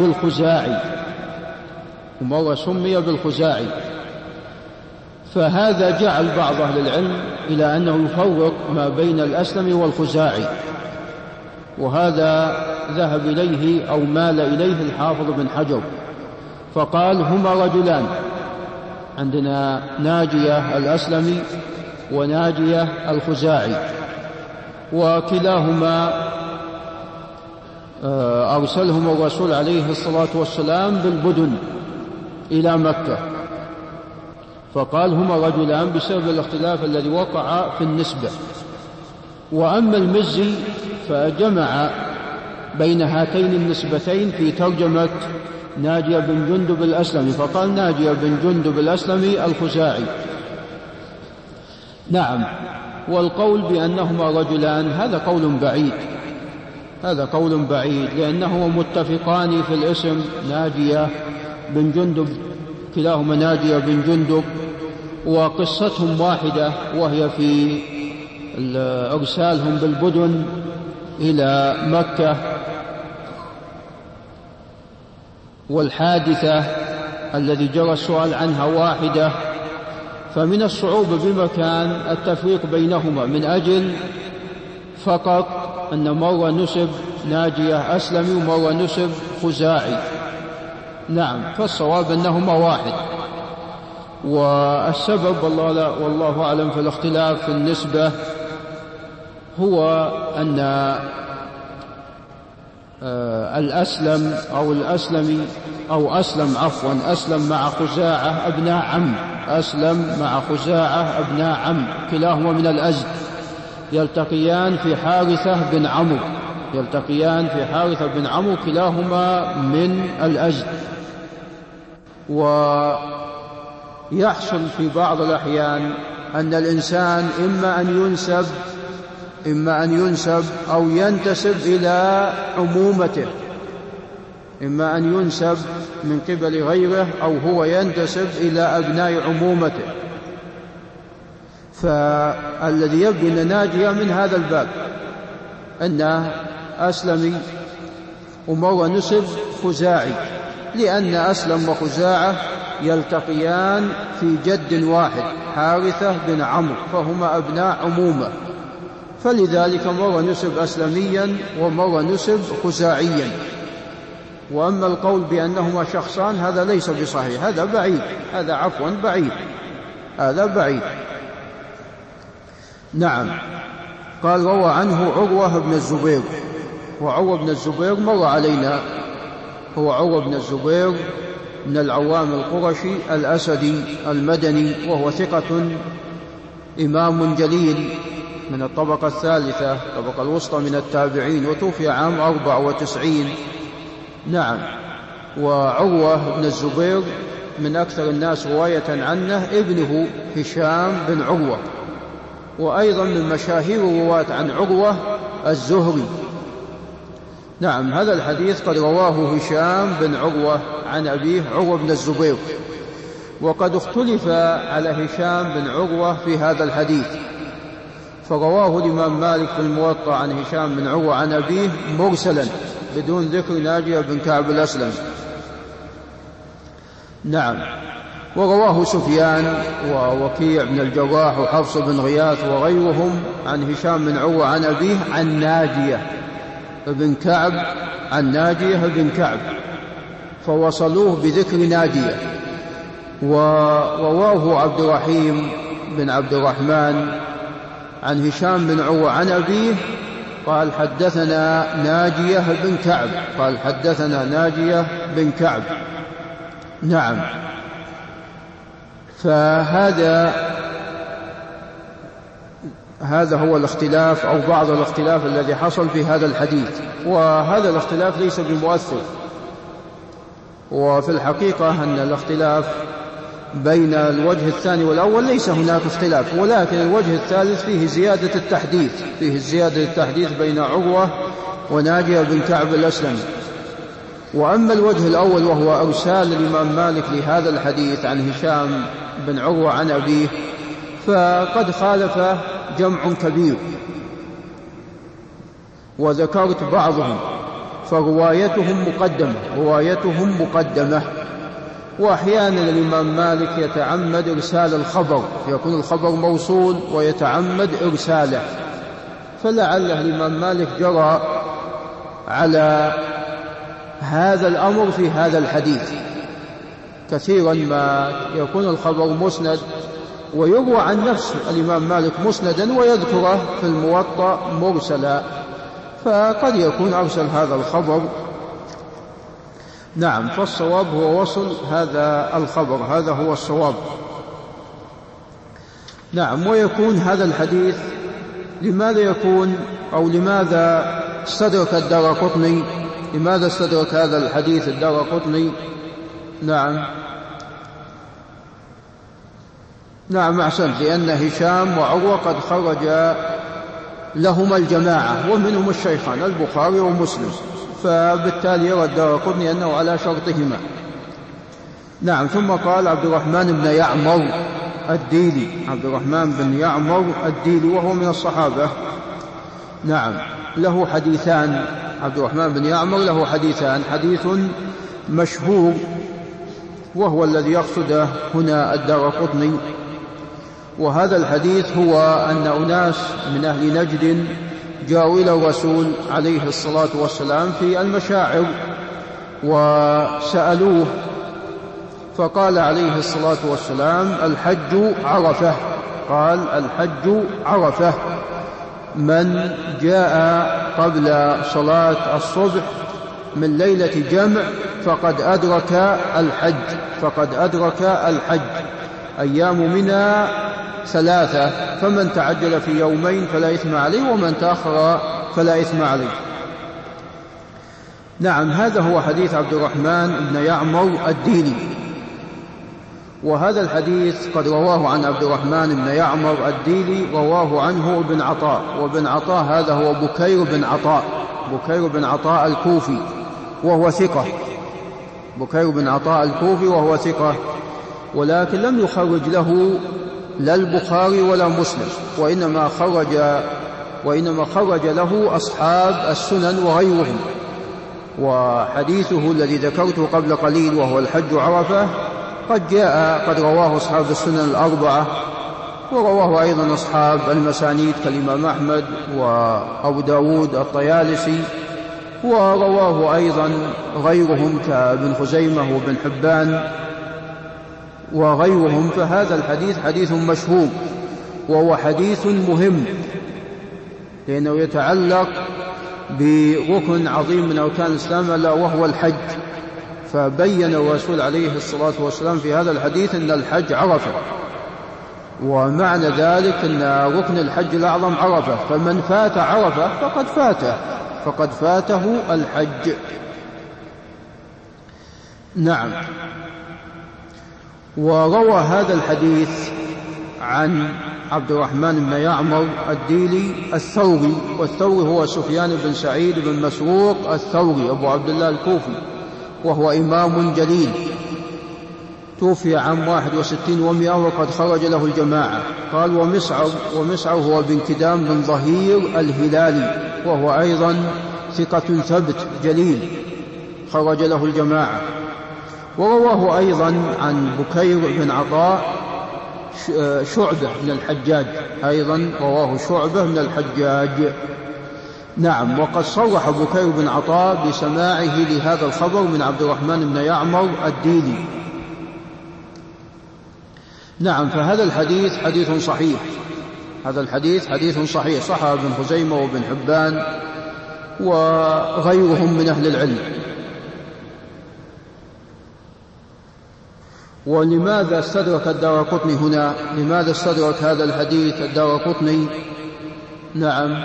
بالخزاعي، فهذا جعل بعض أهل العلم إلى أنه يفرق ما بين الأسلمي والخزاعي، وهذا ذهب إليه أو مال إليه الحافظ بن حجر، فقال هما رجلان، عندنا ناجية الأسلمي وناجية الخزاعي، وكلاهما أرسلهم الرسول عليه الصلاة والسلام بالبدن إلى مكة، فقال هما رجلان بسبب الاختلاف الذي وقع في النسبة. وأما المزي فجمع بين هاتين النسبتين في ترجمة ناجية بن جندب الأسلمي، فقال ناجية بن جندب الأسلمي الخزاعي. نعم. والقول بأنهما رجلان هذا قول بعيد، لأنهما متفقان في الاسم ناجية بن جندب، كلاهما ناجية بن جندب، وقصتهم واحدة، وهي في إرسالهم بالبدن إلى مكة، والحادثة الذي جرى السؤال عنها واحدة، فمن الصعوبة بمكان التفريق بينهما من أجل فقط أن مرة نسب ناجية أسلمي ومرة نسب خزاعي. نعم، فالصواب أنهما واحد. والسبب والله أعلم في الاختلاف في النسبة هو أن الأسلم أو الأسلمي أو أسلم مع خزاعة أبناء عم، أسلم مع خزاعة أبناء عم، كلاهما من الأزد، يلتقيان في حارثة بن عمرو، كلاهما من الأزد. ويحصل في بعض الأحيان أن الإنسان إما أن ينسب أو ينتسب إلى عمومته، إما أن ينسب من قبل غيره أو هو ينتسب إلى أبناء عمومته. فالذي يبدو أن ناجية من هذا الباب، أنه أسلمي ومرة نسب خزاعي، لأن أسلم وخزاعة يلتقيان في جد واحد، حارثة بن عمرو، فهما أبناء عمومة، فلذلك مرة نسب أسلميا ومرة نسب خزاعيا. وأما القول بأنهما شخصان هذا ليس بصحيح، هذا بعيد. نعم. قال روى عنه عروة بن الزبير، وعروة بن الزبير مر علينا، هو عروة بن الزبير من العوام القرشي الأسدي المدني، وهو ثقة إمام جليل من الطبقة الثالثة، الطبقة الوسطى من التابعين، وتوفي عام 94. نعم. وعروة بن الزبير من أكثر الناس رواية عنه ابنه هشام بن عروة، وأيضا من مشاهير الرواة عن عروة الزهري. نعم، هذا الحديث قد رواه هشام بن عروة عن أبيه عروة بن الزبير، وقد اختلف على هشام بن عروة في هذا الحديث، فرواه الإمام مالك في الموطأ عن هشام بن عروة عن أبيه مرسلا بدون ذكر ناجية بن كعب الأسلم. نعم. ورواه سفيان ووكيع بن الجراح وحفص بن غياث وغيرهم عن هشام بن عروة عن أبيه عن ناجية بن كعب، فوصلوه بذكر ناجية. ورواه عبد الرحيم بن عبد الرحمن عن هشام بن عروة عن أبيه قال حدثنا ناجية بن كعب. نعم. فهذا هو الاختلاف أو بعض الاختلاف الذي حصل في هذا الحديث، وهذا الاختلاف ليس بمؤثر. وفي الحقيقة أن الاختلاف بين الوجه الثاني والأول ليس هناك اختلاف، ولكن الوجه الثالث فيه زيادة التحديث بين عروة وناجية بن كعب الأسلمي. وأما الوجه الأول وهو أرسال الإمام مالك لهذا الحديث عن هشام بن عروة عن أبيه، فقد خالف جمع كبير وذكرت بعضهم، فروايتهم مقدمة. وأحيانا الإمام مالك يتعمد إرسال الخبر، فيكون الخبر موصول ويتعمد إرساله، فلعله الإمام مالك جرى على هذا الأمر في هذا الحديث. كثيرا ما يكون الخبر مسند ويروى عن نفس الإمام مالك مسندا ويذكره في الموطأ مرسلا، فقد يكون أرسل هذا الخبر. نعم، فالصواب هو وصل هذا الخبر، هذا هو الصواب. نعم. ويكون هذا الحديث لماذا يكون أو لماذا استدرك الدارقطني، لماذا استدرك هذا الحديث الدارقطني؟ نعم أحسنت، لأن هشام وعروة قد خرج لهما الجماعة ومنهم الشيخان البخاري ومسلم، فبالتالي يرى الدارقطني أنه على شرطهما. نعم. ثم قال عبد الرحمن بن يعمر الديلي، عبد الرحمن بن يعمر الديلي وهو من الصحابة. نعم، له حديثان، عبد الرحمن بن يعمر له حديثان، حديث مشهور وهو الذي يقصده هنا الدارقطني، وهذا الحديث هو أن أناس من أهل نجد جاءوا إلى الرسول عليه الصلاة والسلام في المشاعر وسألوه، فقال عليه الصلاة والسلام: الحج عرفة. قال: الحج عرفة، من جاء قبل صلاة الصبح من ليلة جمع فقد أدرك الحج. أيام منى 3، فمن تعجل في يومين فلا إثم عليه، ومن تأخر فلا إثم عليه. نعم، هذا هو حديث عبد الرحمن بن يعمر الديلي. وهذا الحديث قد رواه عن عبد الرحمن بن يعمر الديلي، رواه عنه ابن عطاء، وابن عطاء هذا هو بكير بن عطاء الكوفي وهو ثقة، بكير بن عطاء الكوفي وهو ثقة، ولكن لم يخرج له لا البخاري ولا مسلم، وإنما خرج له أصحاب السنن وغيرهم. وحديثه الذي ذكرته قبل قليل وهو الحج عرفة قد رواه أصحاب السنن الأربعة، ورواه أيضا أصحاب المسانيد كالإمام أحمد وأبو داود الطيالسي، ورواه أيضا غيرهم كابن خزيمة وابن حبان وغيرهم. فهذا الحديث حديث مشهور، وهو حديث مهم لأنه يتعلق بركن عظيم من أركان الإسلام ألا وهو الحج. فبين الرسول عليه الصلاة والسلام في هذا الحديث أن الحج عرفة، ومعنى ذلك أن ركن الحج الأعظم عرفة، فمن فات عرفة فقد فاته الحج. نعم. وروى هذا الحديث عن عبد الرحمن بن يعمر الديلي الثوري، والثوري هو سفيان بن سعيد بن مسروق الثوري أبو عبد الله الكوفي، وهو إمام جليل، توفي عام 61 و100 وقد خرج له الجماعة. قال: ومسعر هو بن كدام بن ظهير الهلالي، وهو أيضا ثقة ثبت جليل، خرج له الجماعة. ورواه أيضا عن بكير بن عطاء شعبة من الحجاج، أيضا رواه شعبة من الحجاج. نعم. وقد صرح بكير بن عطاء بسماعه لهذا الخبر من عبد الرحمن بن يعمر الديلي. نعم. فهذا الحديث حديث صحيح، هذا الحديث حديث صحيح، صححه ابن خزيمة وابن حبان وغيرهم من أهل العلم. ولماذا استدرك الدارقطني هنا؟ لماذا استدرك هذا الحديث الدارقطني؟ نعم،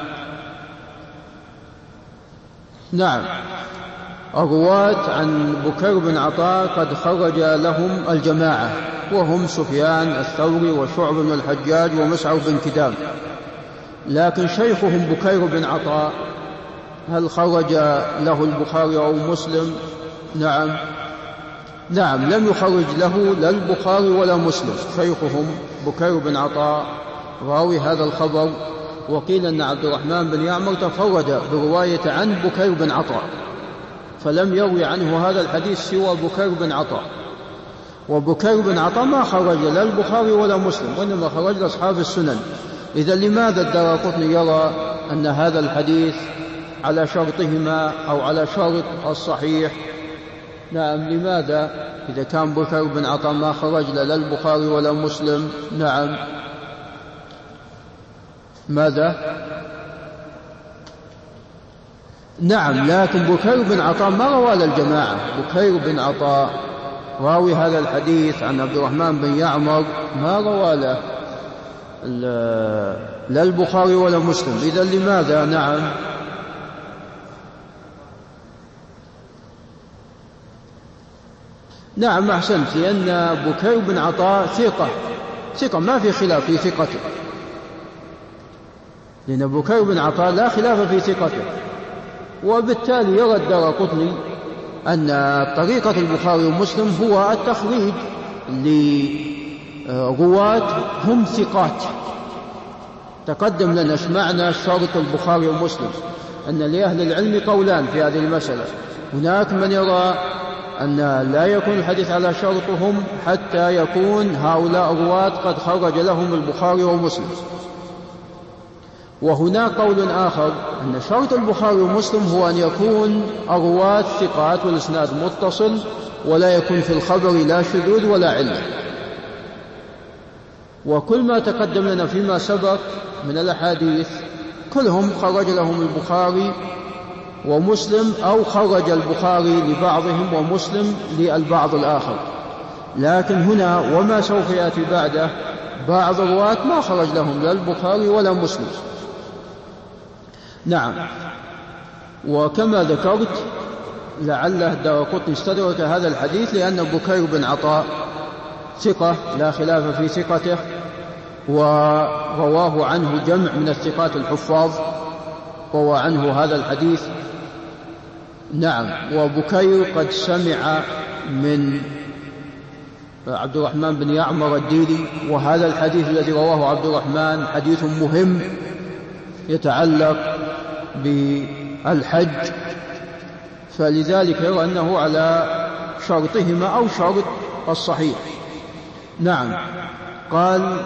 الرواة عن بكير بن عطاء قد خرج لهم الجماعة، وهم سفيان الثوري وشعب بن الحجاج ومسعر بن كدام، لكن شيخهم بكير بن عطاء هل خرج له البخاري أو مسلم؟ نعم لم يخرج له لا البخاري ولا مسلم. شيخهم بكير بن عطاء راوي هذا الخبر، وقيل أن عبد الرحمن بن يعمر تفرد برواية عن بكير بن عطاء، فلم يروي عنه هذا الحديث سوى بكير بن عطاء، وبكير بن عطاء ما خرج لا البخاري ولا مسلم، وإنما خرج أصحاب السنن. إذا لماذا الدارقطني يرى أن هذا الحديث على شرطهما أو على شرط الصحيح؟ نعم، لماذا إذا كان بكير بن عطاء ما خرج لا البخاري ولا مسلم؟ نعم، ماذا؟ نعم، لكن بكير بن عطاء ما روى للجماعة. بكير بن عطاء راوي هذا الحديث عن عبد الرحمن بن يعمر ما روى له لا البخاري ولا مسلم. إذا لماذا؟ نعم أحسنت، لأن بكير بن عطاء ثقة ما في خلاف في ثقته، لأن بكير بن عطاء لا خلاف في ثقته، وبالتالي يرى الدارقطني أن طريقة البخاري ومسلم هو التخريج لرواة هم ثقات. تقدم لنا معنى شرط البخاري ومسلم، أن لأهل العلم قولان في هذه المسألة. هناك من يرى أن لا يكون الحديث على شرطهم حتى يكون هؤلاء الرواة قد خرج لهم البخاري ومسلم، وهناك قول آخر أن شرط البخاري ومسلم هو أن يكون الرواة ثقات والإسناد متصل، ولا يكون في الخبر لا شذوذ ولا علة. وكل ما تقدم لنا فيما سبق من الأحاديث كلهم خرج لهم البخاري ومسلم، أو خرج البخاري لبعضهم ومسلم للبعض الآخر. لكن هنا وما سوف يأتي بعده بعض الرواة ما خرج لهم لا البخاري ولا مسلم. نعم، وكما ذكرت لعله الدارقطني استدرك هذا الحديث لأن بكير بن عطاء ثقة لا خلاف في ثقته، ورواه عنه جمع من الثقات الحفاظ روى عنه هذا الحديث. نعم، وبكير قد سمع من عبد الرحمن بن يعمر الديلي، وهذا الحديث الذي رواه عبد الرحمن حديث مهم يتعلق بالحج، فلذلك يرى أنه على شرطهما أو شرط الصحيح. نعم، قال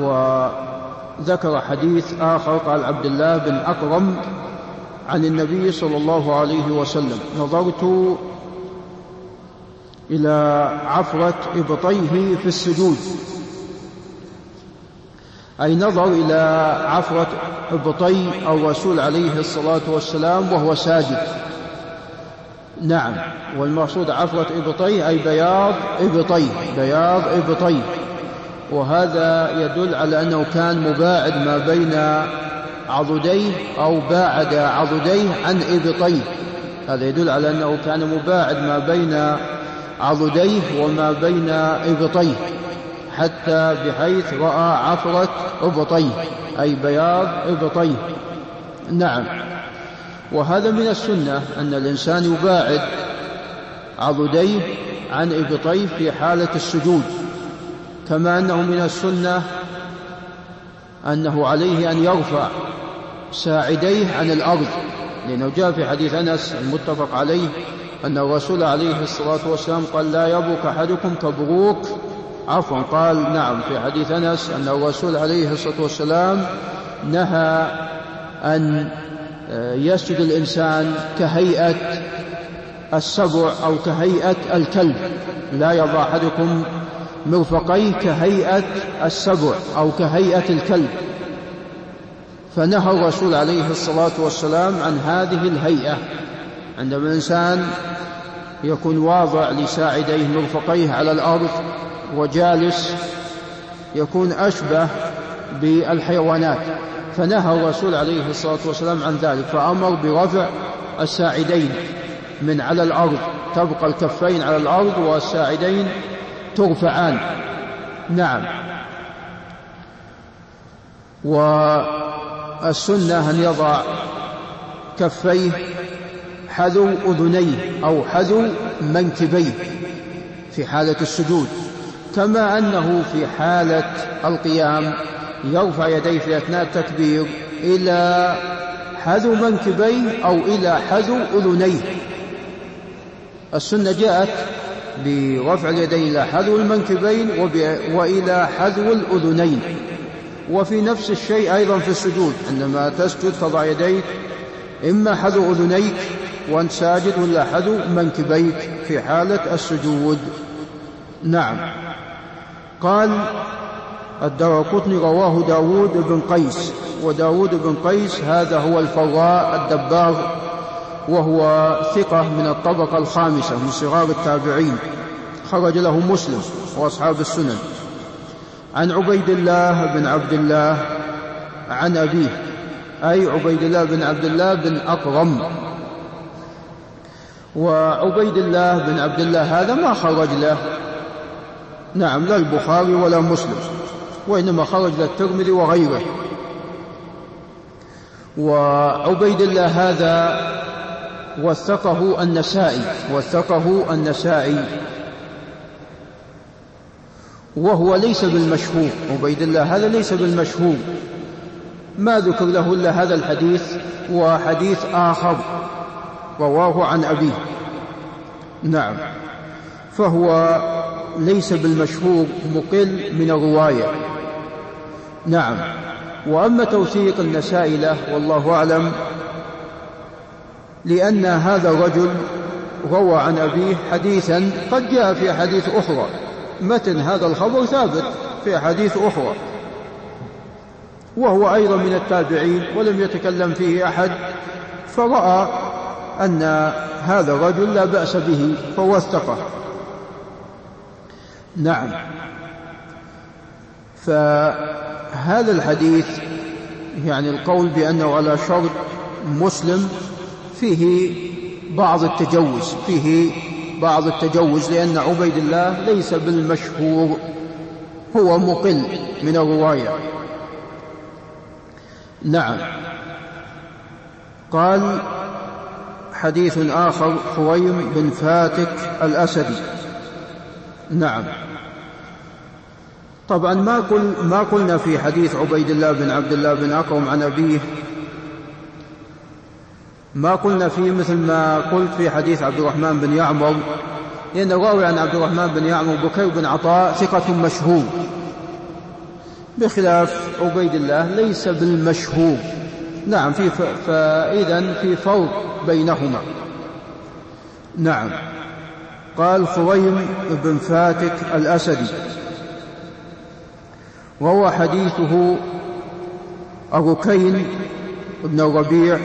وذكر حديث آخر قال عبد الله بن أكرم عن النبي صلى الله عليه وسلم: نظرت إلى عفرة إبطيه في السجود، أي نظر إلى عفرة إبطي الرسول عليه الصلاة والسلام وهو ساجد. نعم، والمقصود عفرة إبطي أي بياض إبطي، وهذا يدل على أنه كان مباعد ما بين عضديه أو باعد عضديه عن إبطيه. هذا يدل على أنه كان مباعد ما بين عضديه وما بين إبطيه، حتى بحيث رأى عفرة إبطيه أي بياض إبطيه. نعم، وهذا من السنة أن الإنسان يباعد عضديه عن إبطيه في حالة السجود، كما أنه من السنة أنه عليه أن يرفع ساعديه عن الأرض، لأنه جاء في حديث أنس المتفق عليه أن الرسول عليه الصلاة والسلام قال: لا يبرك أحدكم كبروك قال نعم، في حديث أنس أن الرسول عليه الصلاة والسلام نهى أن يسجد الإنسان كهيئة السبع أو كهيئة الكلب، لا يضع أحدكم مرفقيه كهيئة السبع أو كهيئة الكلب، فنهى الرسول عليه الصلاة والسلام عن هذه الهيئة. عندما الإنسان يكون واضع لساعديه مرفقيه على الأرض وجالس يكون أشبه بالحيوانات، فنهى الرسول عليه الصلاة والسلام عن ذلك، فأمر برفع الساعدين من على الأرض، تبقى الكفين على الأرض والساعدين ترفعان. نعم، والسنة أن يضع كفيه حذو أذنيه أو حذو منكبيه في حالة السجود، كما أنه في حالة القيام يرفع يديه في أثناء التكبير إلى حذو منكبيه أو إلى حذو أذنيه. السنة جاءت برفع اليدين إلى حذو المنكبين وإلى حذو الأذنين. وفي نفس الشيء أيضا في السجود، عندما تسجد تضع يديك إما حذو أذنيك وأنت ساجد ولا حذو منكبيك في حالة السجود. نعم. قال الدارقطني رواه داود بن قيس، وداود بن قيس هذا هو الفراء الدبار، وهو ثقة من الطبقة الخامسة من صغار التابعين، خرج له مسلم وأصحاب السنن. عن عبيد الله بن عبد الله عن أبيه، أي عبيد الله بن عبد الله بن أقرم. وعبيد الله بن عبد الله هذا ما خرج له، نعم، لا البخاري ولا مسلم، وإنما خرج له الترمذي وغيره. وعبيد الله هذا وثقه النسائي، وهو ليس بالمشهور. عبيد الله هذا ليس بالمشهور، ما ذكر له إلا هذا الحديث وحديث آخر رواه عن أبيه. نعم، فهو ليس بالمشهور، مقل من الرواية. نعم. وأما توثيق النسائي له والله أعلم، لأن هذا الرجل روى عن أبيه حديثا قد جاء في حديث أخرى، متن هذا الخبر ثابت في حديث أخرى، وهو أيضا من التابعين ولم يتكلم فيه أحد، فرأى أن هذا الرجل لا بأس به فوثقه. نعم. فهذا الحديث يعني القول بأنه على شرط مسلم فيه بعض التجوز، لأن عبيد الله ليس بالمشهور، هو مقل من الرواية. نعم. قال حديث آخر خويم بن فاتك الأسدي. نعم. طبعا ما قلنا في حديث عبيد الله بن عبد الله بن أقرم عن أبيه، ما قلنا فيه مثل ما قلت في حديث عبد الرحمن بن يعمر، لأن الراوي عن عبد الرحمن بن يعمر بكير بن عطاء ثقة مشهور، بخلاف عبيد الله ليس بالمشهور. نعم. فإذن في فرق بينهما. نعم. قال خويم بن فاتك الأسدي، روى حديثه الركين بن الربيع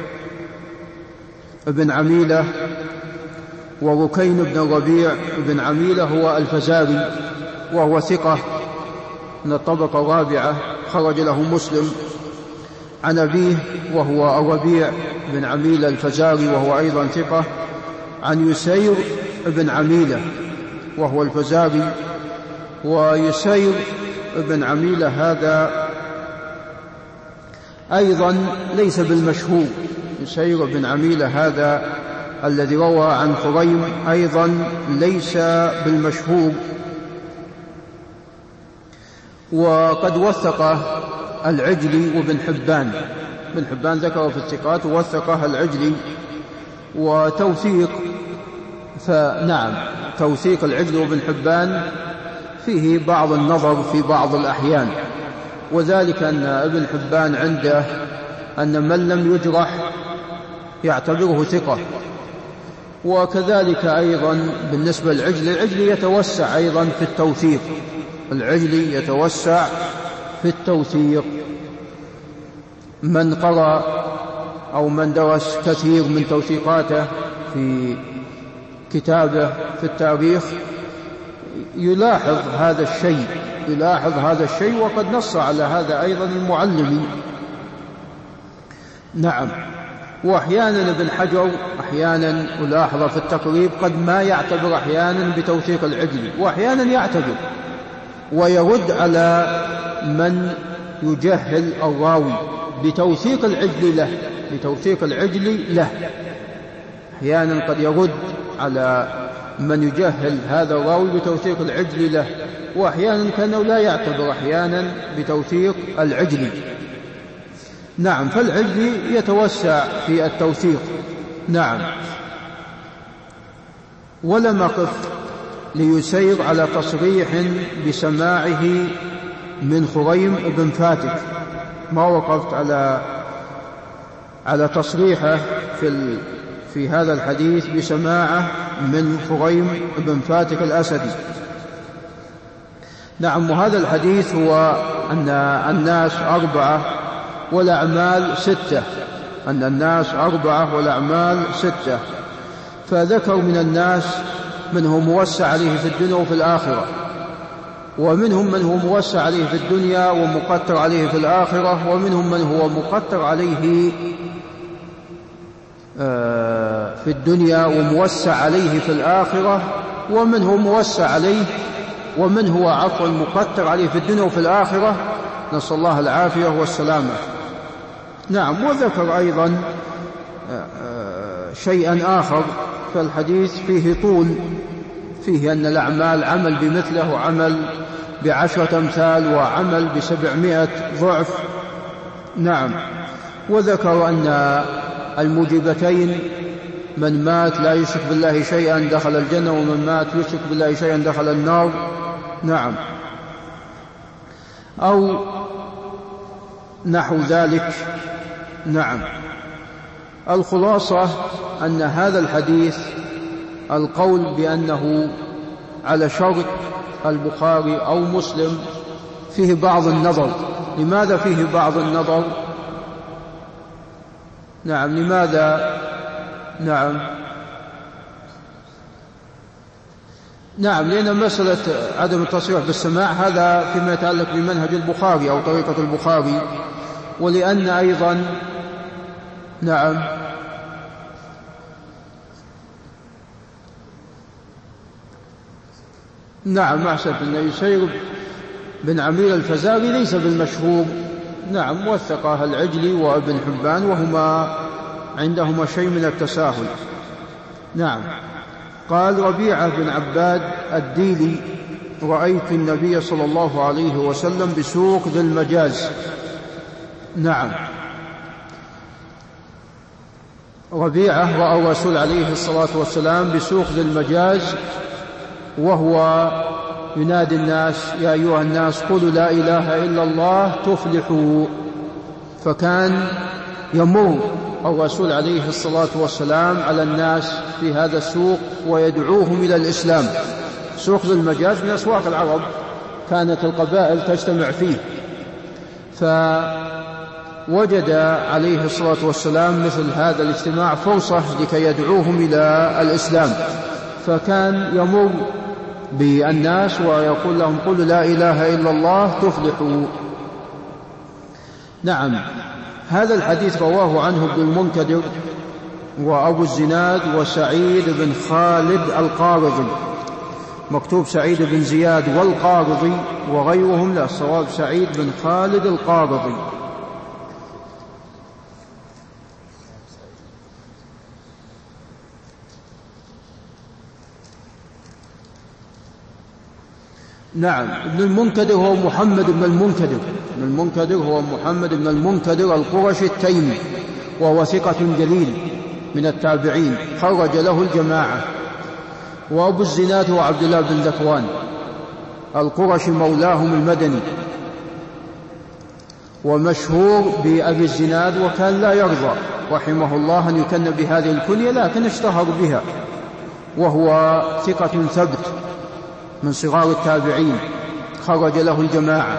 بن عميلة، وركين بن الربيع بن عميلة هو الفزاري، وهو ثقة من الطبقة الرابعة، خرج له مسلم. عن أبيه وهو الربيع بن عميلة الفزاري، وهو أيضا ثقة. عن يسير بن عميلة وهو الفزاري، ويسير بن عميلة هذا أيضا ليس بالمشهور. يسير بن عميلة هذا الذي روى عن خويم أيضا ليس بالمشهور، وقد وثقه العجلي وابن حبان. ابن حبان ذكره في الثقات ووثقه العجلي. وتوثيق، فنعم، توثيق العجلي وابن حبان فيه بعض النظر في بعض الأحيان، وذلك أن ابن حبان عنده أن من لم يجرح يعتبره ثقة. وكذلك أيضا بالنسبة للعجلي، العجلي يتوسع أيضا في التوثيق، العجلي يتوسع في التوثيق. من قرأ أو من درس كثير من توثيقاته في كتابه في التاريخ يلاحظ هذا الشيء، وقد نص على هذا أيضا المعلمي. نعم. وأحيانا ابن حجر أحيانا ألاحظ في التقريب قد ما يعتبر أحيانا بتوثيق العجلي، وأحيانا يعتبر ويرد على من يجهل الراوي بتوثيق العجلي له، أحيانا قد يرد على من يجهل هذا الراوي بتوثيق العجل له، وأحيانا كأنه لا يعتبر أحيانا بتوثيق العجل. نعم، فالعجل يتوسع في التوثيق. نعم. ولم أقف ليسير على تصريح بسماعه من خريم بن فاتك، ما وقفت على تصريحه في هذا الحديث بسماعه من خريم بن فاتك الأسدي. نعم. وهذا الحديث هو أن الناس 4 والأعمال 6، أن الناس 4 والأعمال 6، فذكر من الناس من هو موسع عليه في الدنيا وفي الآخرة، ومنهم من هو موسع عليه في الدنيا ومقتر عليه في الآخرة، ومنهم من هو مقتر عليه في الدنيا وموسع عليه في الآخرة، ومن هو موسع عليه ومن هو عفوا مقتر عليه في الدنيا وفي الآخرة، نسأل الله العافية والسلامة. نعم. وذكر أيضا شيئا آخر، فالحديث فيه طول، فيه أن الأعمال عمل بمثله وعمل ب10 أمثال وعمل ب700 ضعف. نعم. وذكر أن الموجبتين من مات لا يشرك بالله شيئا دخل الجنة، ومن مات يشرك بالله شيئا دخل النار. نعم. أو نحو ذلك. نعم. الخلاصة أن هذا الحديث القول بأنه على شرط البخاري أو مسلم فيه بعض النظر. لماذا فيه بعض النظر؟ نعم. لماذا؟ نعم. نعم، لأن مسألة عدم التصريح بالسماع هذا فيما يتعلق بمنهج البخاري أو طريقة البخاري، ولأن أيضا نعم نعم أحسن أن يسير بن عمير الفزاري ليس بالمشهور. نعم. وثقه العجلي وابن حبان، وهما عندهما شيء من التساهل. نعم. قال ربيعة بن عباد الديلي: رأيت النبي صلى الله عليه وسلم بسوق ذي المجاز. نعم. ربيعة رأى الرسول عليه الصلاة والسلام بسوق ذي المجاز وهو ينادي الناس: يا أيها الناس قولوا لا إله إلا الله تفلحوا. فكان يمر الرسول عليه الصلاة والسلام على الناس في هذا السوق ويدعوهم إلى الإسلام. سوق ذي المجاز من أسواق العرب، كانت القبائل تجتمع فيه، فوجد عليه الصلاة والسلام مثل هذا الاجتماع فرصة لكي يدعوهم إلى الإسلام، فكان يمر بالناس ويقول لهم: قولوا لا إله إلا الله تفلحوا. نعم. هذا الحديث رواه عنه ابن المنكدر وأبو الزناد وسعيد بن خالد القارضي، مكتوب سعيد بن زياد والقارضي وغيرهم، لا، الصواب سعيد بن خالد القارضي. نعم. ابن المنكدر هو محمد بن المنكدر، ابن المنكدر هو محمد بن المنكدر القرشي التيمي، وهو ثقة جليل من التابعين، خرج له الجماعة. وأبو الزناد هو عبد الله بن ذكوان القرشي مولاهم المدني، ومشهور بأبي الزناد، وكان لا يرضى رحمه الله أن يكن بهذه الكنية، لكن اشتهر بها، وهو ثقة ثبت من صغار التابعين، خرج له الجماعة.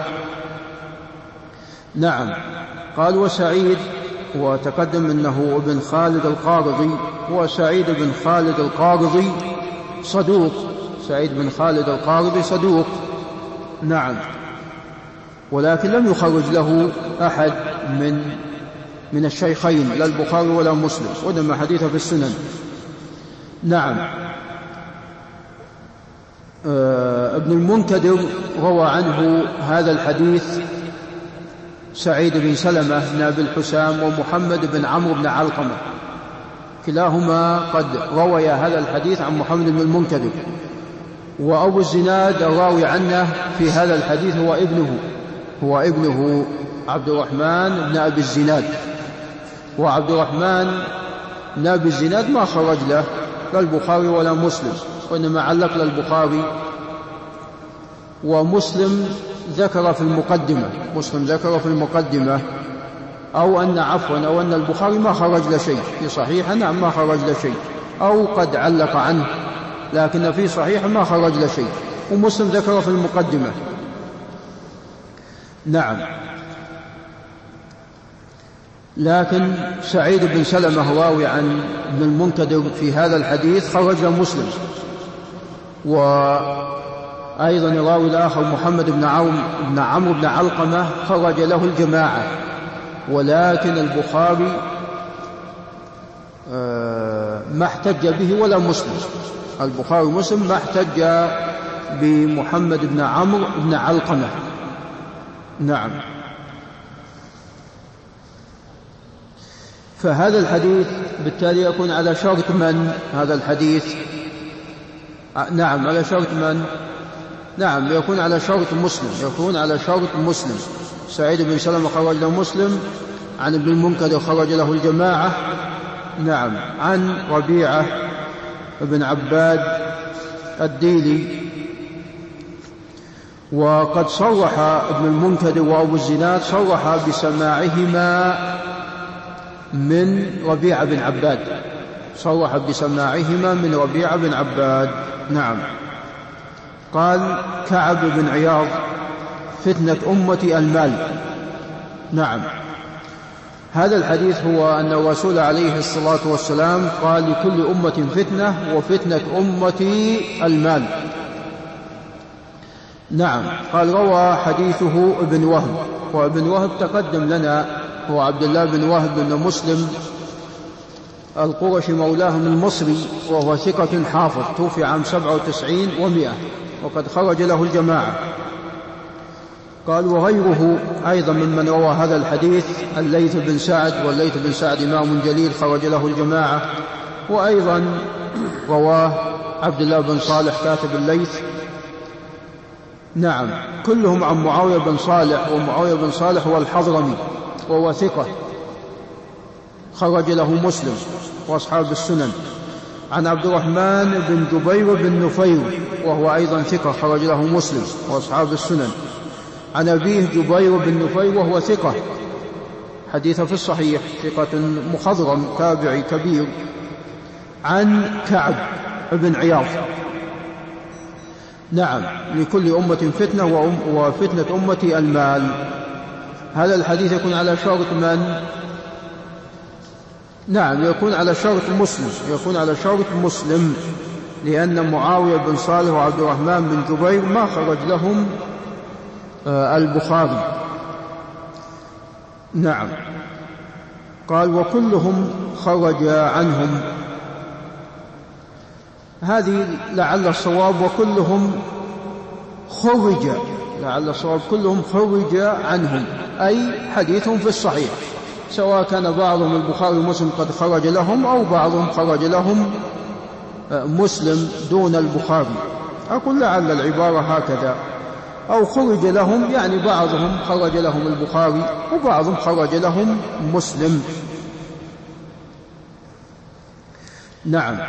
نعم. قال: وسعيد، وتقدم أنه ابن خالد القارضي، وسعيد بن خالد القارضي صدوق، سعيد بن خالد القارضي صدوق. نعم. ولكن لم يخرج له أحد من الشيخين، لا البخاري ولا مسلم، ودم حديثه في السنن. نعم. ابن المنكدر روى عنه هذا الحديث سعيد بن سلمة بن أبي الحسام ومحمد بن عمرو بن علقمة، كلاهما قد روي هذا الحديث عن محمد بن المنكدر. وأبو الزناد الراوي عنه في هذا الحديث هو ابنه عبد الرحمن بن أبي الزناد. وعبد الرحمن بن أبي الزناد ما خرج له لا البخاري ولا مسلم، وإنما علق للبخاري. ومسلم ذكر في المقدمة أو أن البخاري ما خرج له شيء في صحيح، نعم ما خرج له شيء، أو قد علق عنه لكن في صحيح ما خرج له شيء، ومسلم ذكر في المقدمة. نعم. لكن سعيد بن سلمة راوي عن ابن المنكدر في هذا الحديث خرج له مسلم. وأيضا الراوي الآخر محمد بن عمرو بن علقمة خرج له الجماعة، ولكن البخاري ما احتج به ولا مسلم. البخاري ومسلم ما احتج بمحمد بن عمرو بن علقمة. نعم. فهذا الحديث بالتالي يكون على شرط من هذا الحديث؟ نعم على شرط من؟ نعم يكون على شرط مسلم. سعيد بن سلمة خرج له مسلم، عن ابن المنكدر خرج له الجماعة. نعم. عن ربيعة بن عباد الديلي. وقد صرح ابن المنكدر وأبو الزناد صرح بسماعهما من ربيعة بن عباد. نعم. قال كعب بن عياض: فتنة أمتي المال. نعم. هذا الحديث هو أن الرسول عليه الصلاة والسلام قال: لكل أمة فتنة، وفتنة أمتي المال. نعم. قال: روى حديثه ابن وهب، وابن وهب تقدم لنا، هو عبد الله بن وهب بن مسلم القرشي مولاهم المصري، وهو ثقة حافظ، توفي عام 97 و100، وقد خرج له الجماعة. قال: وغيره أيضا ممن روى هذا الحديث الليث بن سعد، والليث بن سعد إمام جليل خرج له الجماعة. وأيضا رواه عبد الله بن صالح كاتب الليث. نعم. كلهم عن معاوية بن صالح، ومعاوية بن صالح هو الحضرمي وهو ثقة خرج له مسلم وأصحاب السنن. عن عبد الرحمن بن جبير بن نفير، وهو أيضا ثقة خرج له مسلم وأصحاب السنن. عن أبيه جبير بن نفير وهو ثقة، حديثه في الصحيح، ثقة مخضرم تابعي كبير. عن كعب بن عياض: نعم، لكل أمة فتنة، وفتنة أمتي المال. هذا الحديث يكون على شرط من؟ نعم يكون على شرط مسلم، لأن معاوية بن صالح وعبد الرحمن بن جبير ما خرج لهم البخاري. نعم. قال: وكلهم خرج عنهم. هذه لعل الصواب وكلهم خرج، كلهم خرج عنهم، أي حديثهم في الصحيح، سواء كان بعضهم البخاري ومسلم قد خرج لهم، أو بعضهم خرج لهم مسلم دون البخاري. أقول لعل العبارة هكذا، أو خرج لهم يعني بعضهم خرج لهم البخاري وبعضهم خرج لهم مسلم. نعم.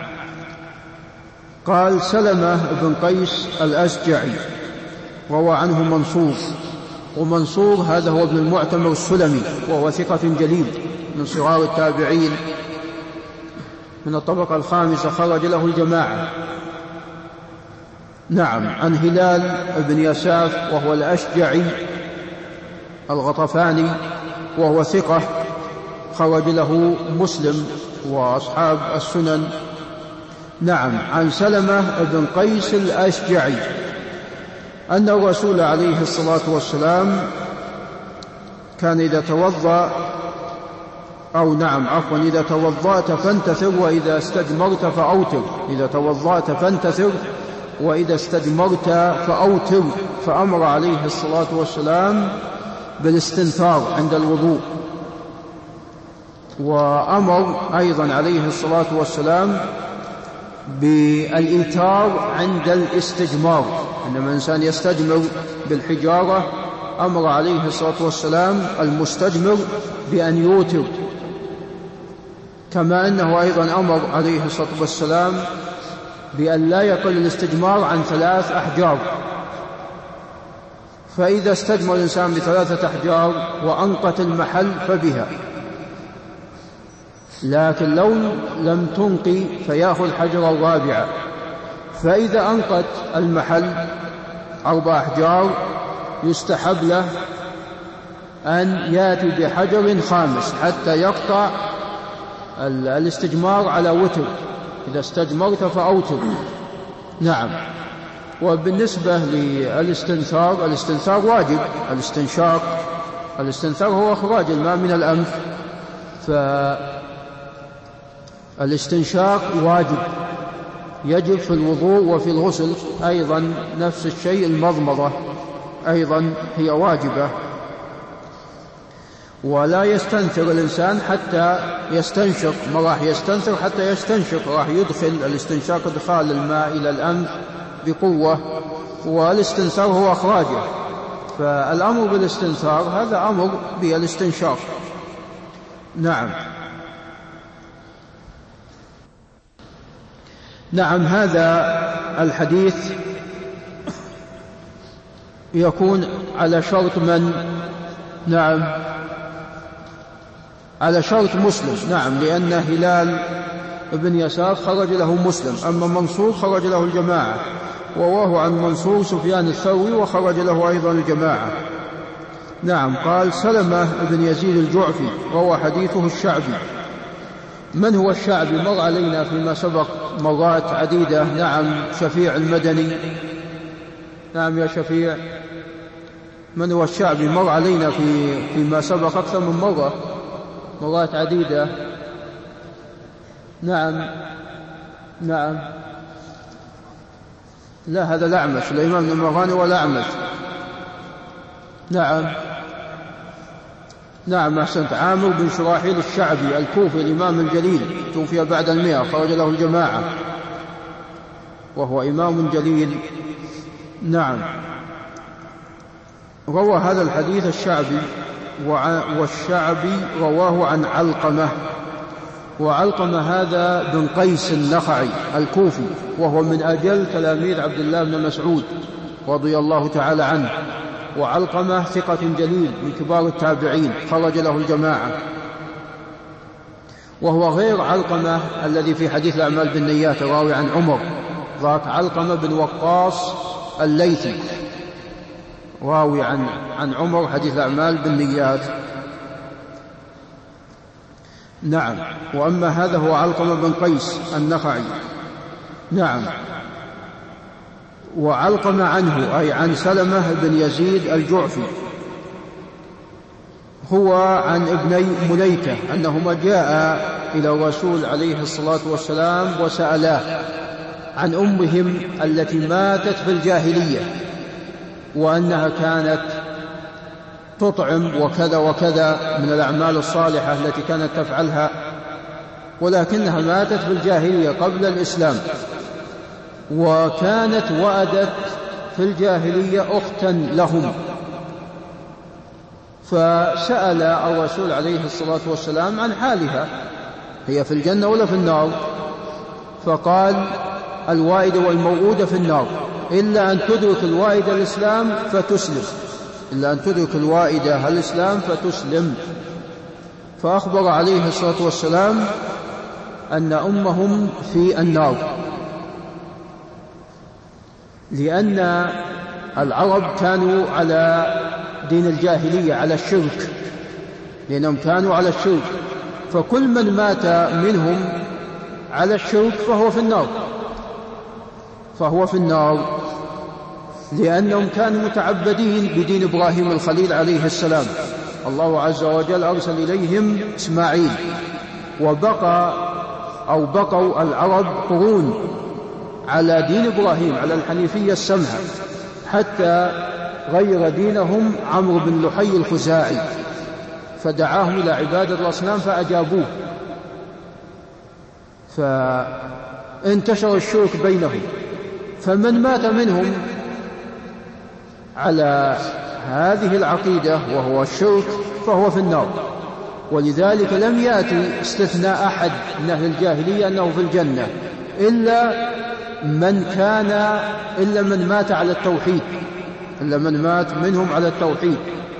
قال: سلمة بن قيس الأشجعي روى عنه منصور، ومنصور هذا هو ابن المعتمر السلمي، وهو ثقة جليل من صغار التابعين من الطبقة الخامسة، خرج له الجماعة. نعم. عن هلال بن يساف وهو الأشجعي الغطفاني، وهو ثقة خرج له مسلم وأصحاب السنن. نعم. عن سلمة بن قيس الأشجعي أن الرسول عليه الصلاة والسلام كان إذا توضأ، إذا توضأت فانتثر، وإذا استجمرت فأوتر. إذا توضأت فانتثر، وإذا استجمرت فأوتر. فأمر عليه الصلاة والسلام بالاستنثار عند الوضوء. وأمر أيضا عليه الصلاة والسلام بالإيتار عند الاستجمار، عندما الإنسان يستجمر بالحجارة أمر عليه الصلاة والسلام المستجمر بأن يوتر، كما أنه أيضا أمر عليه الصلاة والسلام بأن لا يقل الاستجمار عن 3 أحجار. فإذا استجمر الإنسان ب3 أحجار وأنقت المحل فبها، لكن لو لم تنقي فيأخذ حجرا رابعا. فإذا أنقت المحل 4 أحجار يستحب له أن يأتي بحجر خامس حتى يقطع الاستجمار على وتر. إذا استجمرت فأوتر. نعم. وبالنسبة للاستنثار، الاستنثار واجب. الاستنثار هو إخراج الماء من الأنف، فالاستنشاق واجب، يجب في الوضوء وفي الغسل أيضا نفس الشيء. المضمضة أيضا هي واجبة. ولا يستنثر الإنسان حتى يستنشق، ما راح يستنثر حتى يستنشق، راح يدخل الاستنشاق إدخال الماء إلى الأنف بقوة، والاستنثار هو أخراجه. فالأمر بالاستنثار هذا أمر بالاستنشاق. نعم. نعم. هذا الحديث يكون على شرط من؟ نعم، على شرط مسلم. نعم، لأن هلال بن يسار خرج له مسلم، أما منصور خرج له الجماعة، ورواه عن منصور سفيان الثوري وخرج له أيضا الجماعة. نعم. قال سلمة بن يزيد الجعفي روى حديثه الشعبي. من هو الشعبي؟ مر علينا فيما سبق مرات عديدة. نعم. شفيع المدني. نعم يا شفيع. من هو الشعبي؟ مر علينا فيما سبق أكثر من مرة، مرات عديدة. نعم. نعم. لا، هذا الأعمش، الإمام بن المغاني والأعمش. نعم. نعم أحسنت. عامر بن شراحيل الشعبي الكوفي الإمام الجليل، توفي بعد 100، خرج له الجماعة وهو إمام جليل. نعم. روى هذا الحديث الشعبي، والشعبي رواه عن علقمة، وعلقمة هذا بن قيس النخعي الكوفي، وهو من أجل تلاميذ عبد الله بن مسعود رضي الله تعالى عنه. وعلقمة ثقة جليل من كبار التابعين، خرج له الجماعة، وهو غير علقمة الذي في حديث الأعمال بالنيات راوي عن عمر، ذاك علقمة بن وقاص الليثي راوي عن عمر حديث الأعمال بالنيات. نعم. وأما هذا هو علقمة بن قيس النخعي. نعم. وعلقمة عنه أي عن سلمة بن يزيد الجعفي، هو عن ابني مليكة أنهما جاء إلى الرسول عليه الصلاة والسلام وسألاه عن أمهم التي ماتت في الجاهلية، وأنها كانت تطعم وكذا وكذا من الأعمال الصالحة التي كانت تفعلها، ولكنها ماتت في الجاهلية قبل الإسلام، وكانت وأدت في الجاهلية أختا لهم. فسأل الرسول عليه الصلاة والسلام عن حالها، هي في الجنة ولا في النار؟ فقال الوائدة والموؤودة في النار، إلا أن تدرك الوائدة الإسلام فتسلم، إلا أن تدرك الوائدة الإسلام فتسلم. فأخبر عليه الصلاة والسلام أن أمهم في النار، لأن العرب كانوا على دين الجاهلية، على الشرك، لأنهم كانوا على الشرك، فكل من مات منهم على الشرك فهو في النار، فهو في النار، لأنهم كانوا متعبدين بدين إبراهيم الخليل عليه السلام. الله عز وجل أرسل إليهم إسماعيل، بقوا العرب قرون على دين إبراهيم، على الحنيفية السمحة، حتى غير دينهم عمرو بن لحي الخزاعي، فدعاهم إلى عبادة الأصنام فأجابوه، فانتشر الشرك بينهم، فمن مات منهم على هذه العقيدة وهو الشرك فهو في النار. ولذلك لم يأتي استثناء أحد من أهل الجاهلية أنه في الجنة إلا من مات على التوحيد، إلا من مات منهم على التوحيد،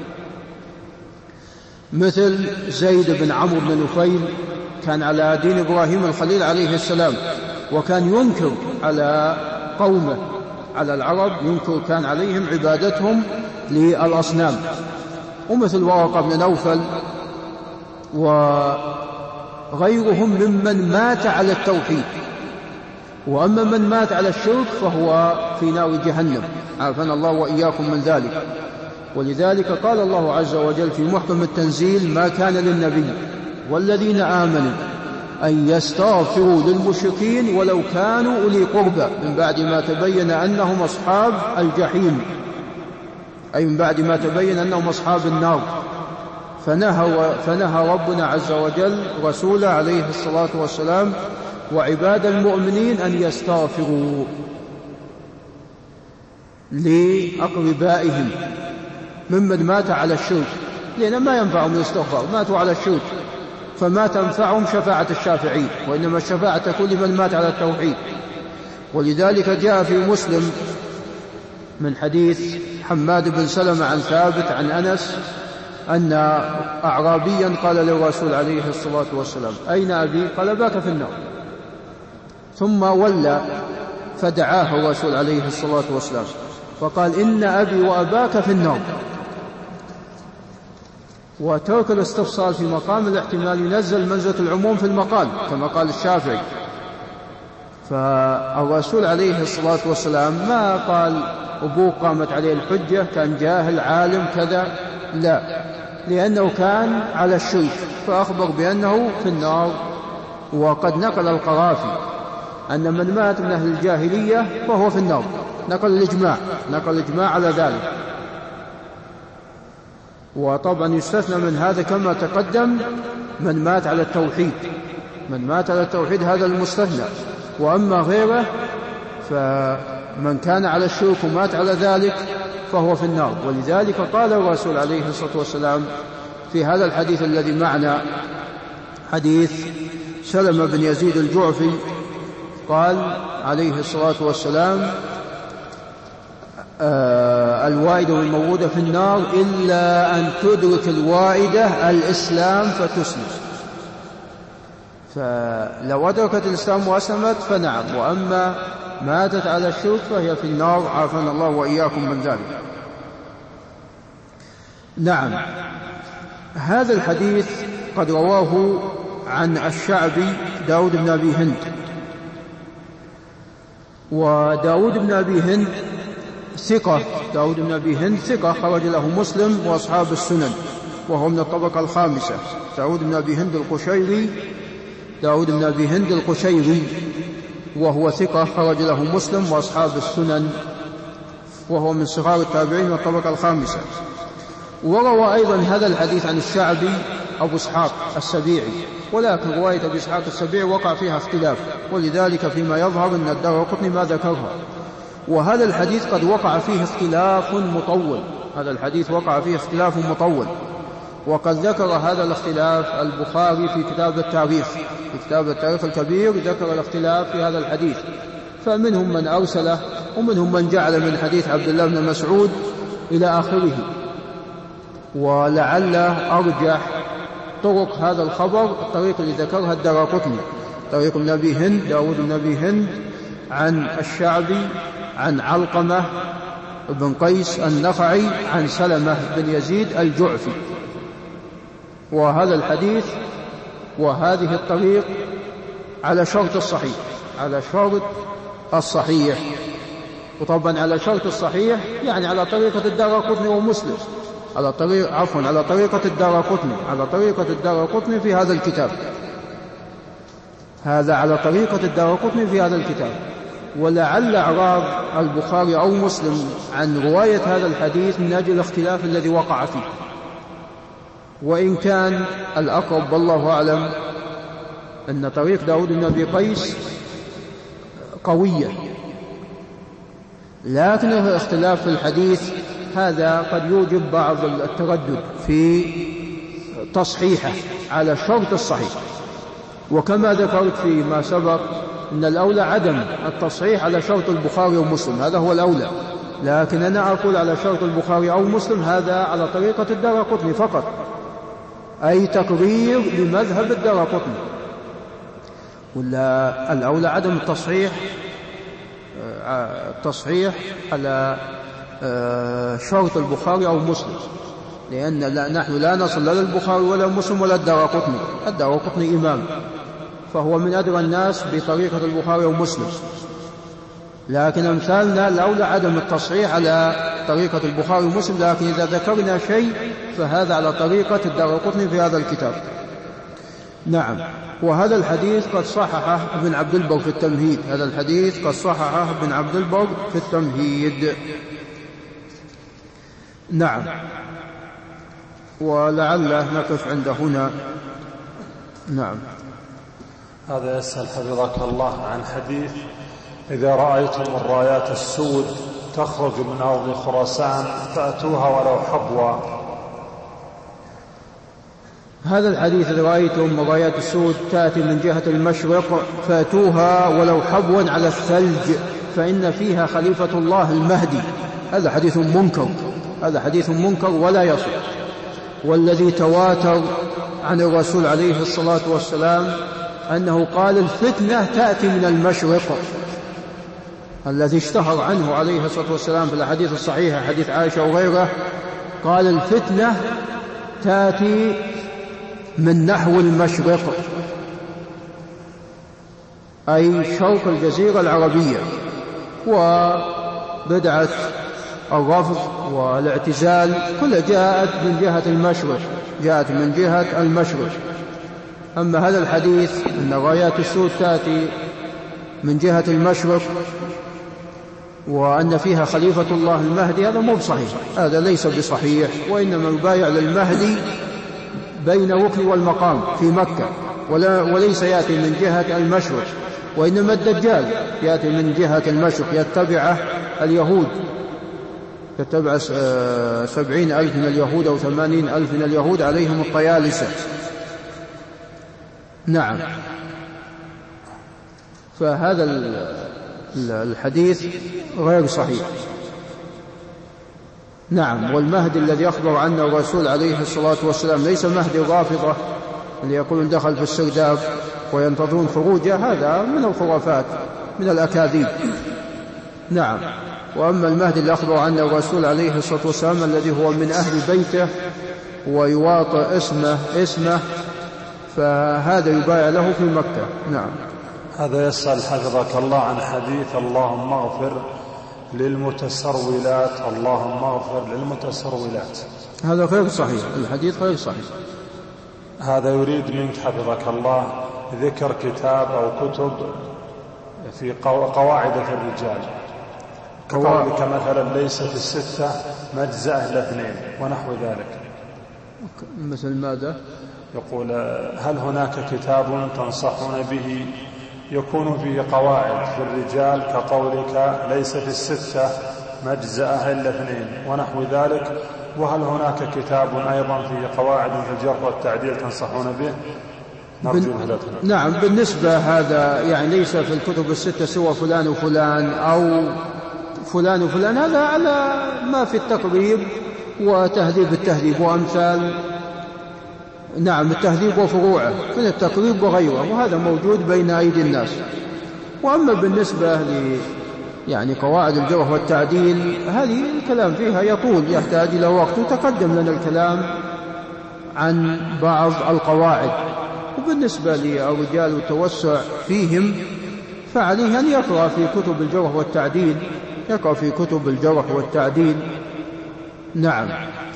مثل زيد بن عمرو بن نفيل كان على دين إبراهيم الخليل عليه السلام، وكان ينكر على قومه، على العرب، ينكر كان عليهم عبادتهم للأصنام. ومثل ورقة بن نوفل وغيرهم ممن مات على التوحيد. وأما من مات على الشرك فهو في نار جهنم، عافانا الله وإياكم من ذلك. ولذلك قال الله عز وجل في محكم التنزيل: ما كان للنبي والذين آمنوا أن يستغفروا للمشركين ولو كانوا أولي قربى من بعد ما تبين أنهم أصحاب الجحيم، أي من بعد ما تبين أنهم أصحاب النار. فنهى ربنا عز وجل رسوله عليه الصلاة والسلام وعباد المؤمنين أن يستغفروا لأقربائهم ممن مات على الشرك، لأن ما ينفعهم الاستغفار، ماتوا على الشرك، فما تنفعهم شفاعة الشافعين، وإنما الشفاعة تكون لمن مات على التوحيد. ولذلك جاء في مسلم من حديث حماد بن سلمة عن ثابت عن أنس أن أعرابيا قال للرسول عليه الصلاة والسلام: أين أبي؟ قال: باك في النار. ثم ولى فدعاه الرسول عليه الصلاة والسلام فقال: إن أبي وأباك في النار. وترك الاستفصال في مقام الاحتمال ينزل منزلة العموم في المقال كما قال الشافعي. فالرسول عليه الصلاة والسلام ما قال أبوك قامت عليه الحجة، كان جاهل عالم كذا، لا، لأنه كان على الشرك فأخبر بأنه في النار. وقد نقل القرافي أن من مات من أهل الجاهلية فهو في النار، نقل الإجماع على ذلك. وطبعا يستثنى من هذا كما تقدم من مات على التوحيد، من مات على التوحيد هذا المستثنى. وأما غيره فمن كان على الشرك ومات على ذلك فهو في النار. ولذلك قال الرسول عليه الصلاة والسلام في هذا الحديث الذي معنا، حديث سلمة بن يزيد الجعفي، قال عليه الصلاة والسلام: الوائدة والموعودة في النار إلا أن تدرك الوائدة الإسلام فتسلم. فلو أدركت الإسلام وأسلمت فنعم، وأما ماتت على الشرك فهي في النار، عافانا الله وإياكم من ذلك. نعم، هذا الحديث قد رواه عن الشعبي داود بن أبي هند. وداود بن أبي هند ثقة، داود بن أبي هند ثقة، خرج له مسلم وأصحاب السنن، وهو من الطبقة الخامسة. داود بن أبي هند القشيري وهو ثقة، خرج له مسلم وأصحاب السنن، وهو من صغار التابعين من الطبقة الخامسة. وروى أيضا هذا الحديث عن الشعبي أبو إسحاق السبيعي، ولكن رواية أبو إسحاق السبيعي وقع فيها اختلاف، ولذلك فيما يظهر أن الدارقطني ما ذكرها. وهذا الحديث قد وقع فيه اختلاف مطول، هذا الحديث وقع فيه اختلاف مطول، وقد ذكر هذا الاختلاف البخاري في كتاب التاريخ، في كتاب التاريخ الكبير ذكر الاختلاف في هذا الحديث، فمنهم من أرسله ومنهم من جعل من حديث عبد الله بن مسعود إلى آخره. ولعل أرجح طرق هذا الخبر الطريق اللي ذكرها الدارقطني، طريق ابن أبي هند، داود بن أبي هند عن الشعبي عن علقمة بن قيس النخعي عن سلمة بن يزيد الجعفي. وهذا الحديث وهذه الطريق على شرط الصحيح، على شرط الصحيح. وطبعا على شرط الصحيح يعني على طريقة الدارقطني ومسلم، على طريقة الدارقطني في هذا الكتاب، هذا على طريقة الدارقطني في هذا الكتاب. ولعل إعراض البخاري أو مسلم عن رواية هذا الحديث من أجل الاختلاف الذي وقع فيه، وإن كان الأقرب والله أعلم أن طريق داود بن أبي قيس قوية، لكن الاختلاف في الحديث هذا قد يوجب بعض التردد في تصحيحه على شرط الصحيح. وكما ذكرت فيما سبق أن الأولى عدم التصحيح على شرط البخاري ومسلم، هذا هو الأولى، لكن أنا أقول على شرط البخاري أو مسلم هذا على طريقة الدارقطني فقط، أي تقرير لمذهب الدارقطني. ولا الأولى عدم التصحيح على شرط البخاري أو مسلم، لأن نحن لا نصل لا للبخاري ولا مسلم ولا الدارقطني. الدارقطني إمام فهو من أدرى الناس بطريقة البخاري ومسلم، لكن أمثالنا الأولى عدم التصحيح على طريقة البخاري ومسلم، لكن إذا ذكرنا شيء فهذا على طريقة الدارقطني في هذا الكتاب. نعم. وهذا الحديث قد صححه ابن عبد البر في التمهيد، هذا الحديث قد صححه ابن عبد البر في التمهيد. نعم. ولعله نقف عند هنا. نعم. هذا يسأل حفظك الله عن حديث: إذا رأيتم الرايات السود تخرج من أرض خراسان فأتوها ولو حبوا. هذا الحديث: إذا رأيتم الرايات السود تأتي من جهة المشرق فأتوها ولو حبوا على الثلج فإن فيها خليفة الله المهدي. هذا حديث منكر، هذا حديث منكر ولا يصح. والذي تواتر عن الرسول عليه الصلاة والسلام أنه قال: الفتنة تأتي من المشرق، الذي اشتهر عنه عليه الصلاة والسلام في الحديث الصحيح حديث عائشة وغيره، قال: الفتنة تأتي من نحو المشرق، أي شرق الجزيرة العربية. وبدعة الرفض والاعتزال كلها جاءت من جهة المشرق، جاءت من جهة المشرق. أما هذا الحديث أن الرايات السود تأتي من جهة المشرق وأن فيها خليفة الله المهدي، هذا مو بصحيح، هذا ليس بصحيح. وإنما يبايع للمهدي بين الركن والمقام في مكة، وليس يأتي من جهة المشرق. وإنما الدجال يأتي من جهة المشرق، يتبعه اليهود، يتبع 70,000 من اليهود أو 80,000 من اليهود عليهم الطيالسة. نعم. فهذا الحديث غير صحيح. نعم. والمهدي الذي أخبر عنه الرسول عليه الصلاة والسلام ليس مهدي الرافضة اللي يقولون دخل في السرداب وينتظرون خروجه، هذا من الخرافات من الأكاذيب. نعم. وأما المهدي اللي أخبر عنه الرسول عليه الصلاة والسلام الذي هو من أهل بيته ويواطئ اسمه فهذا يبايع له في مكة. نعم. هذا يسأل حفظك الله عن حديث: اللهم اغفر للمتسرولات، اللهم اغفر للمتسرولات. هذا غير صحيح، الحديث غير صحيح. هذا يريد منك حفظك الله ذكر كتاب أو كتب في قواعد في الرجال، كقولك مثلا: ليست الستة مجزأة لاثنين ونحو ذلك. مثل ماذا؟ يقول: هل هناك كتاب تنصحون به يكون فيه قواعد في الرجال كقولك: ليست الستة مجزأة إلا اثنين ونحو ذلك؟ وهل هناك كتاب أيضا فيه قواعد في الجرح والتعديل تنصحون به؟ نرجو هدايتنا. نعم. بالنسبة هذا يعني ليس في الكتب الستة سوى فلان وفلان أو فلان وفلان، هذا على ما في التقريب وتهذيب التهذيب وأمثال. نعم. التهذيب وفروعه من التقريب وغيره، وهذا موجود بين أيدي الناس. وأما بالنسبة يعني قواعد الجرح والتعديل، هذه الكلام فيها يطول، يحتاج إلى وقت، وتقدم لنا الكلام عن بعض القواعد. وبالنسبة للرجال والتوسع فيهم فعليه أن يقرأ في كتب الجرح والتعديل، يقرأ في كتب الجرح والتعديل. نعم.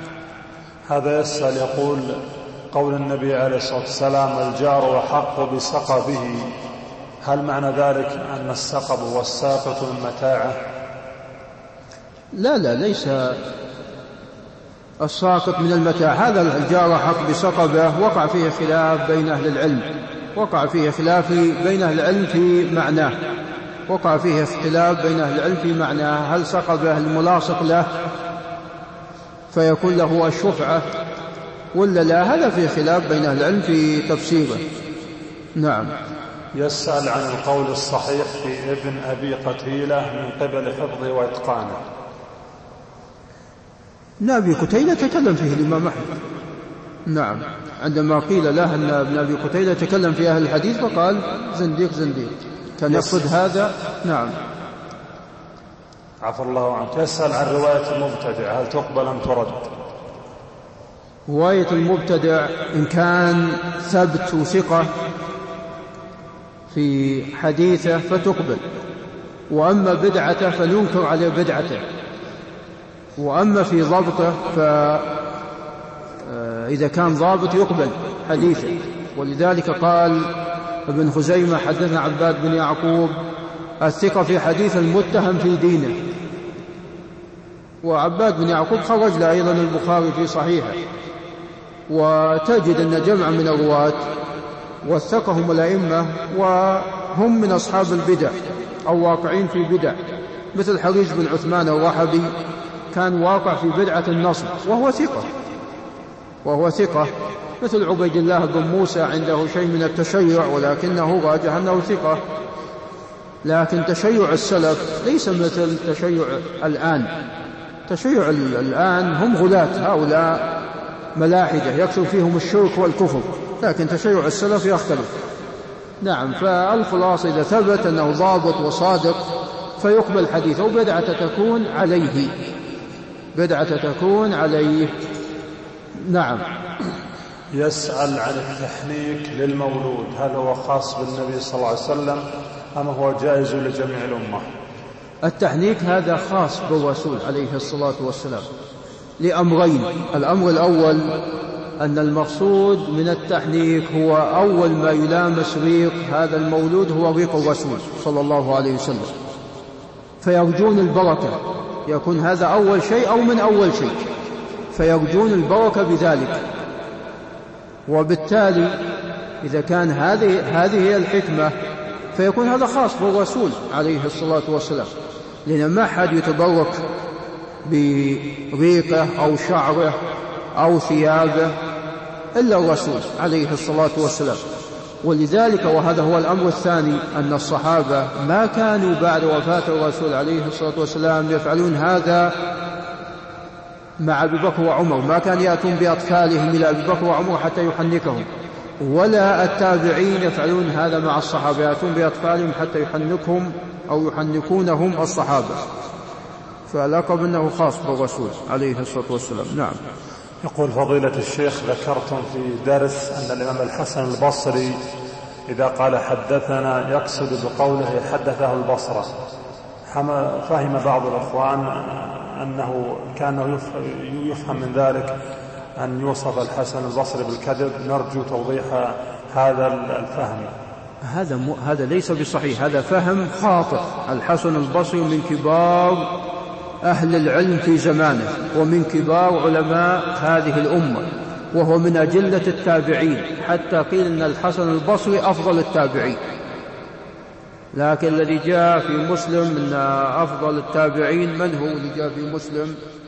هذا يسأل يقول: قول النبي عليه الصلاة والسلام: الجار أحق بسقبه، هل معنى ذلك أن السقب هو الساقط من متاعه؟ لا، ليس الساقط من المتاع. هذا الجار حق بسقبة وقع فيه خلاف بين أهل العلم، وقع فيه خلاف بين أهل العلم في معناه، وقع فيه اختلاف بين أهل العلم في معناه. هل سقبه الملاصق له فيكون له الشفعة ولا لا؟ هذا في خلاف بين أهل العلم في تفسيره. نعم. يسأل عن القول الصحيح في ابن أبي قتيلة من قبل حفظه وإتقانه. ابن أبي قتيلة تكلم فيه الإمام أحمد. نعم، عندما قيل له أن ابن أبي قتيلة تكلم في أهل الحديث فقال زنديق زنديق، كان يقصد هذا. نعم. عفى الله عنك. يسأل عن رواية المبتدع، هل تقبل أم ترد؟ رواية المبتدع إن كان ثبت وثقة في حديثه فتقبل، وأما بدعته فننكر عليه بدعته، وأما في ضبطه فإذا كان ضابط يقبل حديثه. ولذلك قال ابن خزيمة حدثنا عباد بن يعقوب الثقة في حديث المتهم في دينه. وعباد بن يعقوب خرج له أيضا البخاري في صحيحه. وتجد أن جمع من الرواة وثقهم الأئمة وهم من أصحاب البدع أو واقعين في بدع، مثل حريج بن عثمان الرحبي كان واقع في بدعة النصب وهو ثقة، مثل عبيد الله بن موسى عنده شيء من التشيع ولكنه راجح أنه ثقة. لكن تشيع السلف ليس مثل تشيع الآن. تشيع الآن هم غلاة، هؤلاء ملاحدة يكثر فيهم الشرك والكفر، لكن تشيع السلف يختلف. نعم. فالخلاصة إذا ثبت أنه ضابط وصادق فيقبل حديثه، وبدعة تكون عليه. نعم. يسأل عن التحنيك للمولود، هل هو خاص بالنبي صلى الله عليه وسلم أم هو جائز لجميع الأمة؟ التحنيك هذا خاص بالرسول عليه الصلاة والسلام لأمرين. الأمر الأول أن المقصود من التحنيك هو أول ما يلامس ريق هذا المولود هو ريق الرسول صلى الله عليه وسلم، فيرجون البركة، يكون هذا أول شيء أو من أول شيء، فيرجون البركة بذلك. وبالتالي إذا كان هذه هي الحكمة فيكون هذا خاص بالرسول عليه الصلاة والسلام، لأن ما حد يتبرك بريقه أو شعره أو ثيابه إلا الرسول عليه الصلاة والسلام. ولذلك وهذا هو الأمر الثاني أن الصحابة ما كانوا بعد وفاة الرسول عليه الصلاة والسلام يفعلون هذا مع أبي بكر وعمر، ما كان يأتون بأطفالهم إلى أبي بكر وعمر حتى يحنكهم، ولا التابعين يفعلون هذا مع الصحابة، يأتون بأطفالهم حتى يحنكهم أو يحنكونهم الصحابة. فاللقب أنه خاص بالرسول عليه الصلاة والسلام. نعم. يقول فضيلة الشيخ ذكرتم في درس أن الإمام الحسن البصري إذا قال حدثنا يقصد بقوله حدثه البصرة. فهم بعض الأخوان أنه كان يفهم من ذلك أن يوصف الحسن البصري بالكذب، نرجو توضيح هذا الفهم. هذا ليس بصحيح، هذا فهم خاطئ. الحسن البصري من كبار أهل العلم في زمانه ومن كبار علماء هذه الأمة، وهو من أجلة التابعين، حتى قيل أن الحسن البصري أفضل التابعين. لكن الذي جاء في مسلم أن أفضل التابعين من هو اللي جاء في مسلم؟